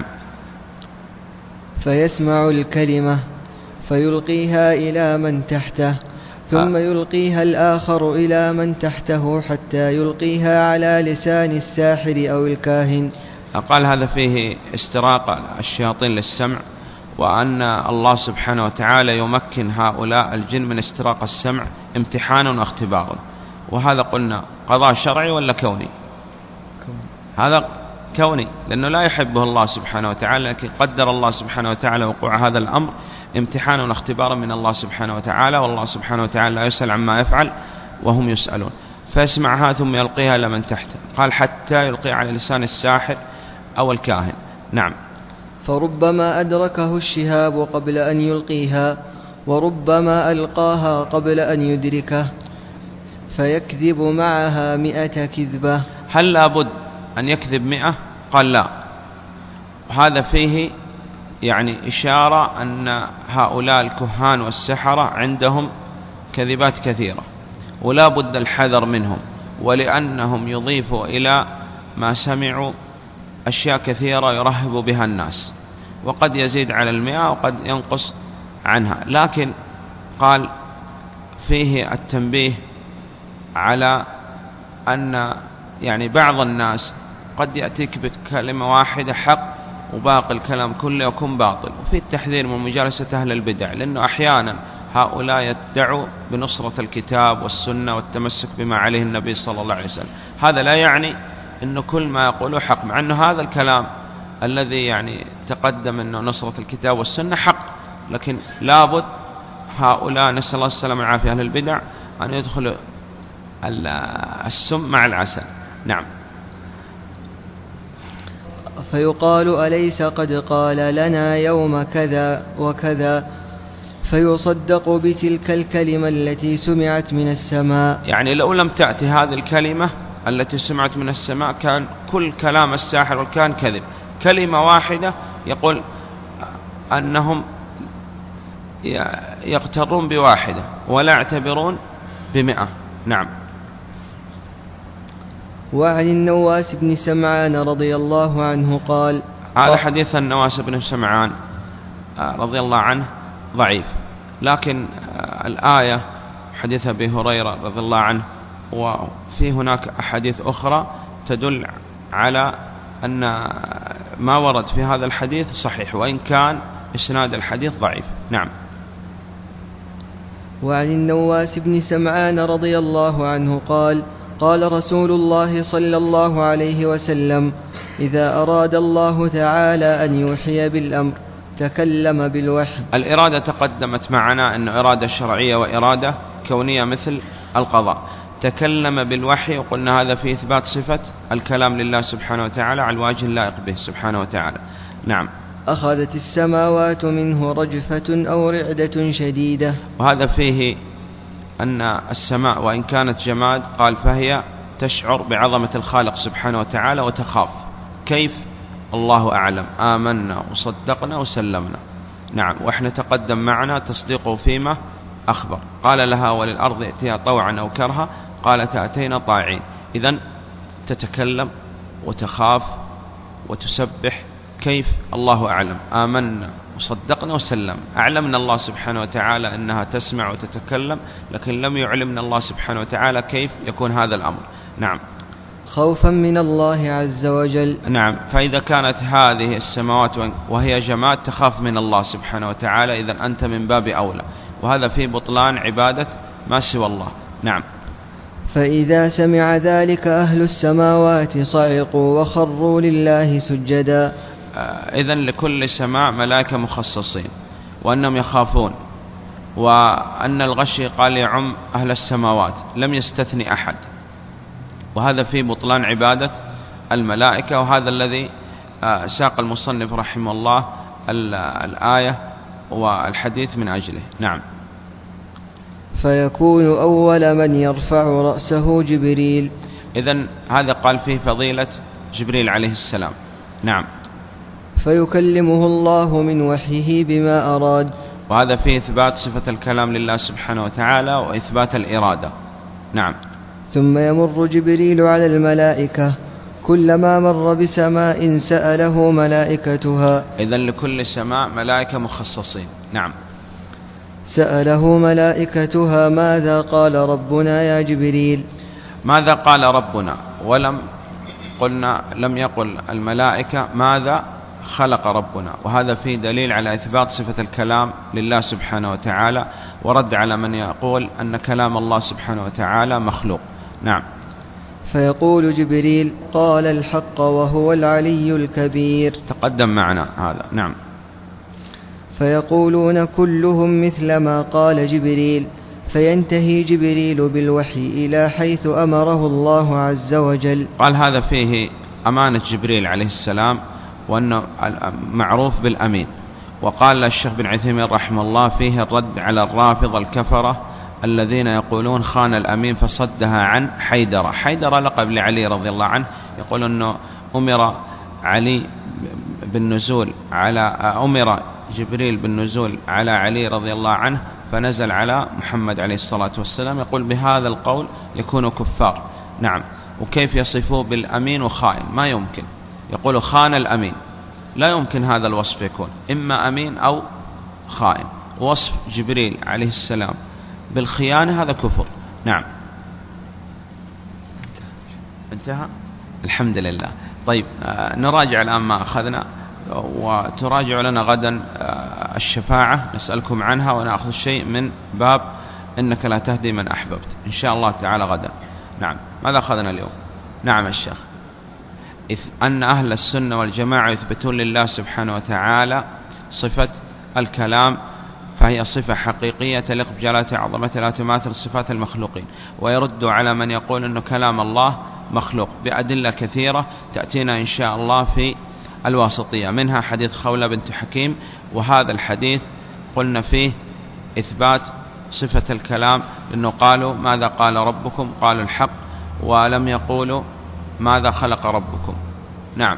فيسمع الكلمة فيلقيها إلى من تحته، ثم يلقيها الآخر إلى من تحته حتى يلقيها على لسان الساحر أو الكاهن. قال هذا فيه استراق الشياطين للسمع، وأن الله سبحانه وتعالى يمكن هؤلاء الجن من استراق السمع امتحانا واختبارا. وهذا قلنا قضاء شرعي ولا كوني؟ هذا كوني، لأنه لا يحبه الله سبحانه وتعالى، لكن قدر الله سبحانه وتعالى وقوع هذا الأمر امتحانا واختبارا من الله سبحانه وتعالى، والله سبحانه وتعالى لا يسأل عما يفعل وهم يسألون. فيسمعها ثم يلقيها لمن تحته، قال حتى يلقي على لسان الساحر أو الكاهن. نعم. فربما أدركه الشهاب قبل أن يلقيها، وربما ألقاها قبل أن يدركه، فيكذب معها 100 كذبة. هل لابد أن يكذب 100؟ قال لا. وهذا فيه يعني إشارة أن هؤلاء الكهان والسحرة عندهم كذبات كثيرة، ولا بد الحذر منهم، ولأنهم يضيفوا إلى ما سمعوا أشياء كثيرة يرهب بها الناس، وقد يزيد على 100 وقد ينقص عنها. لكن قال فيه التنبيه على أن يعني بعض الناس قد يأتيك بكلمة واحدة حق وباقي الكلام كله يكون باطل، وفي التحذير من مجالسة أهل البدع، لأنه أحيانا هؤلاء يدعوا بنصرة الكتاب والسنة والتمسك بما عليه النبي صلى الله عليه وسلم. هذا لا يعني أنه كل ما يقوله حق، مع أنه هذا الكلام الذي يعني تقدم أنه نصرة الكتاب والسنة حق، لكن لابد هؤلاء نسأل الله السلامة والعافية أهل البدع أن يدخلوا السم مع العسل. نعم. فيقال أليس قد قال لنا يوم كذا وكذا، فيصدق بتلك الكلمة التي سمعت من السماء. يعني لو لم تأتي هذه الكلمة التي سمعت من السماء كان كل كلام الساحر والكاهن كذب. كلمة واحدة يقول أنهم يغترون بواحدة ولا يعتبرون ب100. نعم. وعن النواس بن سمعان رضي الله عنه قال، هذا حديث النواس بن سمعان رضي الله عنه ضعيف، لكن الآية حديث أبي هريرة رضي الله عنه، وفي هناك أحاديث أخرى تدل على أن ما ورد في هذا الحديث صحيح، وإن كان إسناد الحديث ضعيف. نعم. وعن النواس بن سمعان رضي الله عنه قال قال رسول الله صلى الله عليه وسلم: إذا أراد الله تعالى أن يوحي بالأمر تكلم بالوحي. الإرادة تقدمت معنا أن إرادة شرعية وإرادة كونية مثل القضاء. تكلم بالوحي، وقلنا هذا في إثبات صفة الكلام لله سبحانه وتعالى على الوجه اللائق به سبحانه وتعالى. نعم. أخذت السماوات منه رجفة أو رعدة شديدة. وهذا فيه أن السماء وإن كانت جماد قال فهي تشعر بعظمة الخالق سبحانه وتعالى وتخاف. كيف؟ الله أعلم. آمنا وصدقنا وسلمنا. نعم. وإحنا تقدم معنا تصديقه فيما أخبر. قال لها وللأرض ائتيا طوعا أو كرها قالت أتينا طاعين. إذن تتكلم وتخاف وتسبح كيف؟ الله أعلم. آمنا وصدقنا وسلم. أعلمنا الله سبحانه وتعالى أنها تسمع وتتكلم، لكن لم يعلمنا الله سبحانه وتعالى كيف يكون هذا الأمر. نعم. خوفا من الله عز وجل. نعم. فإذا كانت هذه السماوات وهي جماد تخاف من الله سبحانه وتعالى، إذن أنت من باب أولى، وهذا في بطلان عبادة ما سوى الله. نعم. فإذا سمع ذلك أهل السماوات صعقوا وخروا لله سجدا. إذن لكل سماء ملائكة مخصصين، وأنهم يخافون، وأن الغشي قال يعم أهل السماوات لم يستثني أحد، وهذا في بطلان عبادة الملائكة، وهذا الذي ساق المصنف رحمه الله الآية والحديث من أجله. نعم. فيكون أول من يرفع رأسه جبريل. إذن هذا قال فيه فضيلة جبريل عليه السلام. نعم. فيكلمه الله من وحيه بما أراد، وهذا فيه إثبات صفة الكلام لله سبحانه وتعالى وإثبات الإرادة. نعم. ثم يمر جبريل على الملائكة، كلما مر بسماء سأله ملائكتها. إذن لكل سماء ملائكة مخصصين. نعم. سأله ملائكتها ماذا قال ربنا يا جبريل. ماذا قال ربنا، لم يقل الملائكة ماذا خلق ربنا، وهذا فيه دليل على إثبات صفة الكلام لله سبحانه وتعالى، ورد على من يقول أن كلام الله سبحانه وتعالى مخلوق. نعم. فيقول جبريل قال الحق وهو العلي الكبير. تقدم معنا هذا. نعم. فيقولون كلهم مثل ما قال جبريل، فينتهي جبريل بالوحي إلى حيث أمره الله عز وجل. قال هذا فيه أمانة جبريل عليه السلام، وأنه معروف بالأمين. وقال الشيخ بن عثيمين رحمه الله فيه الرد على الرافضة الكفرة الذين يقولون خان الأمين فصدها عن حيدرة. حيدرة لقب لعلي رضي الله عنه، يقول أنه أمر جبريل بالنزول على علي رضي الله عنه فنزل على محمد عليه الصلاة والسلام. يقول بهذا القول يكون كفار. نعم. وكيف يصفوه بالأمين وخائن؟ ما يمكن. يقول خان الأمين، لا يمكن هذا الوصف يكون، إما أمين أو خائن. وصف جبريل عليه السلام بالخيانة هذا كفر. نعم. انتهى. الحمد لله. طيب نراجع الآن ما أخذنا، وتراجع لنا غدا الشفاعة نسألكم عنها، ونأخذ شيء من باب إنك لا تهدي من أحببت إن شاء الله تعالى غدا. نعم. ماذا أخذنا اليوم؟ نعم الشيخ. أن أهل السنة والجماعة يثبتون لله سبحانه وتعالى صفة الكلام، فهي صفة حقيقية تليق بجلالة عظمته لا تماثل صفات المخلوقين، ويرد على من يقول أن كلام الله مخلوق بأدلة كثيرة تأتينا إن شاء الله في الواسطية، منها حديث خولة بنت حكيم، وهذا الحديث قلنا فيه إثبات صفة الكلام، لأنه قالوا ماذا قال ربكم؟ قالوا الحق، ولم يقولوا ماذا خلق ربكم. نعم.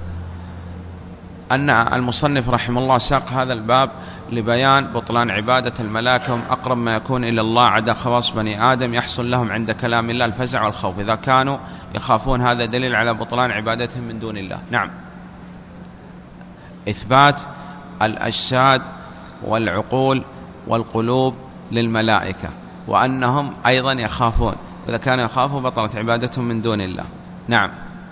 أن المصنف رحمه الله ساق هذا الباب لبيان بطلان عبادة الملائكة، هم أقرب ما يكون إلى الله عدا خواص بني آدم يحصل لهم عند كلام الله الفزع والخوف، إذا كانوا يخافون هذا دليل على بطلان عبادتهم من دون الله. نعم. إثبات الأجساد والعقول والقلوب للملائكة، وأنهم أيضا يخافون، إذا كانوا يخافوا بطلت عبادتهم من دون الله. نعم.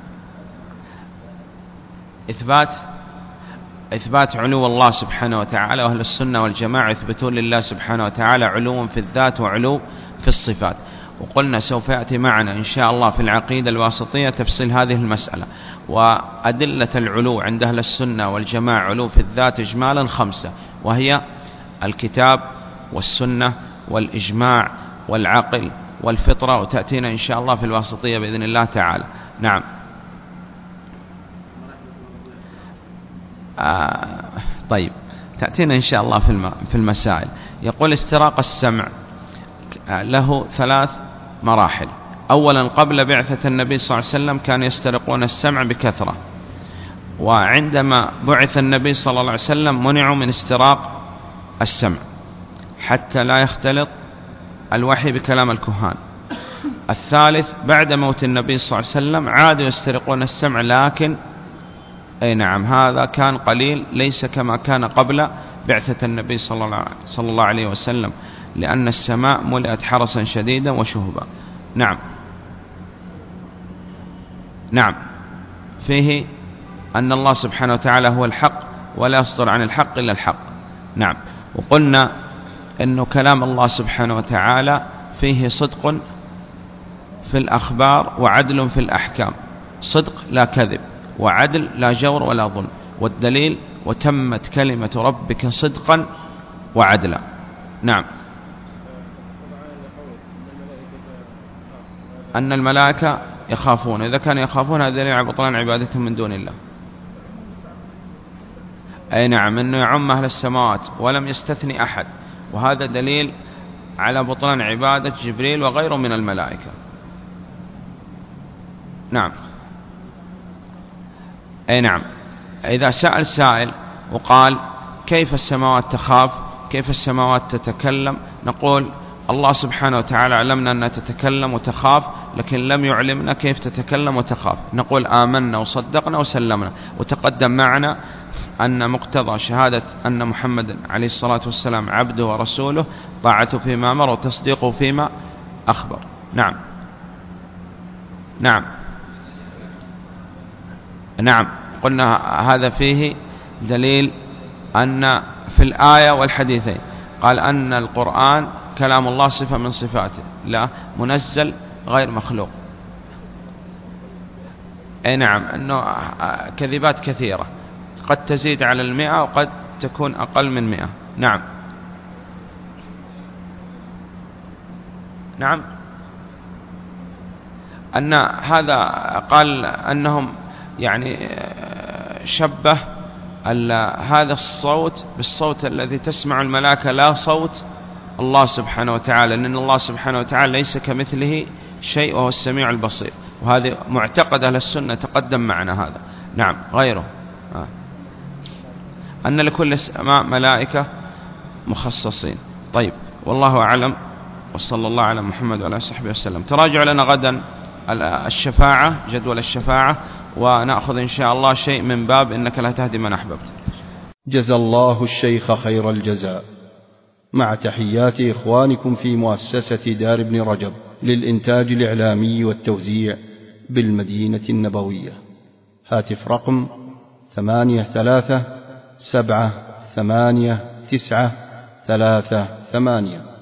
إثبات علو الله سبحانه وتعالى، وأهل السنة والجماعة يثبتون لله سبحانه وتعالى علو في الذات وعلو في الصفات، وقلنا سوف يأتي معنا إن شاء الله في العقيدة الواسطية تفصيل هذه المسألة. وأدلة العلو عند أهل السنة والجماعة علو في الذات إجمالا 5، وهي الكتاب والسنة والإجماع والعقل والفطرة، وتأتينا إن شاء الله في الواسطية بإذن الله تعالى. نعم. طيب تأتينا إن شاء الله في المسائل. يقول استراق السمع له 3 مراحل. أولا قبل بعثة النبي صلى الله عليه وسلم كانوا يسترقون السمع بكثرة، وعندما بعث النبي صلى الله عليه وسلم منعوا من استراق السمع حتى لا يختلط الوحي بكلام الكهان. الثالث بعد موت النبي صلى الله عليه وسلم عادوا يسترقون السمع، لكن أي نعم هذا كان قليل، ليس كما كان قبل بعثة النبي صلى الله عليه وسلم، لأن السماء ملئت حرسا شديدا وشهبا. نعم. نعم، فيه أن الله سبحانه وتعالى هو الحق ولا يصدر عن الحق إلا الحق. نعم. وقلنا أنه كلام الله سبحانه وتعالى فيه صدق في الأخبار وعدل في الأحكام، صدق لا كذب، وعدل لا جور ولا ظلم، والدليل وتمت كلمة ربك صدقا وعدلا. نعم. أن الملائكة يخافون، إذا كانوا يخافون هذا دليل على بطلان عبادتهم من دون الله. أي نعم، أنه يعم أهل السماوات ولم يستثني أحد، وهذا دليل على بطلان عبادة جبريل وغيره من الملائكة. نعم. أي نعم، إذا سأل سائل وقال كيف السماوات تخاف، كيف السماوات تتكلم، نقول الله سبحانه وتعالى علمنا أنها تتكلم وتخاف، لكن لم يعلمنا كيف تتكلم وتخاف. نقول آمنا وصدقنا وسلمنا. وتقدم معنا أن مقتضى شهادة أن محمد عليه الصلاة والسلام عبده ورسوله طاعته فيما أمر وتصديقه فيما أخبر. نعم. نعم. نعم، قلنا هذا فيه دليل أن في الآية والحديثين قال أن القرآن كلام الله صفة من صفاته، لا منزل غير مخلوق. أي نعم، أنه كذبات كثيرة قد تزيد على 100 وقد تكون أقل من 100. نعم. نعم، أن هذا قال أنهم يعني شبه هذا الصوت بالصوت الذي تسمع الملائكة، لا صوت الله سبحانه وتعالى، لأن الله سبحانه وتعالى ليس كمثله شيء وهو السميع البصير، وهذا معتقد أهل السنة تقدم معنا هذا. نعم. غيره أن لكل سماء ملائكة مخصصين. طيب، والله أعلم، وصلى الله على محمد وعلى صحبه وسلم. تراجع لنا غدا الشفاعة، جدول الشفاعة، ونأخذ إن شاء الله شيء من باب إنك لا تهدي من أحببت. جزى الله الشيخ خير الجزاء، مع تحيات إخوانكم في مؤسسة دار ابن رجب للإنتاج الإعلامي والتوزيع بالمدينة النبوية. هاتف رقم 83 7 8 9 3 8.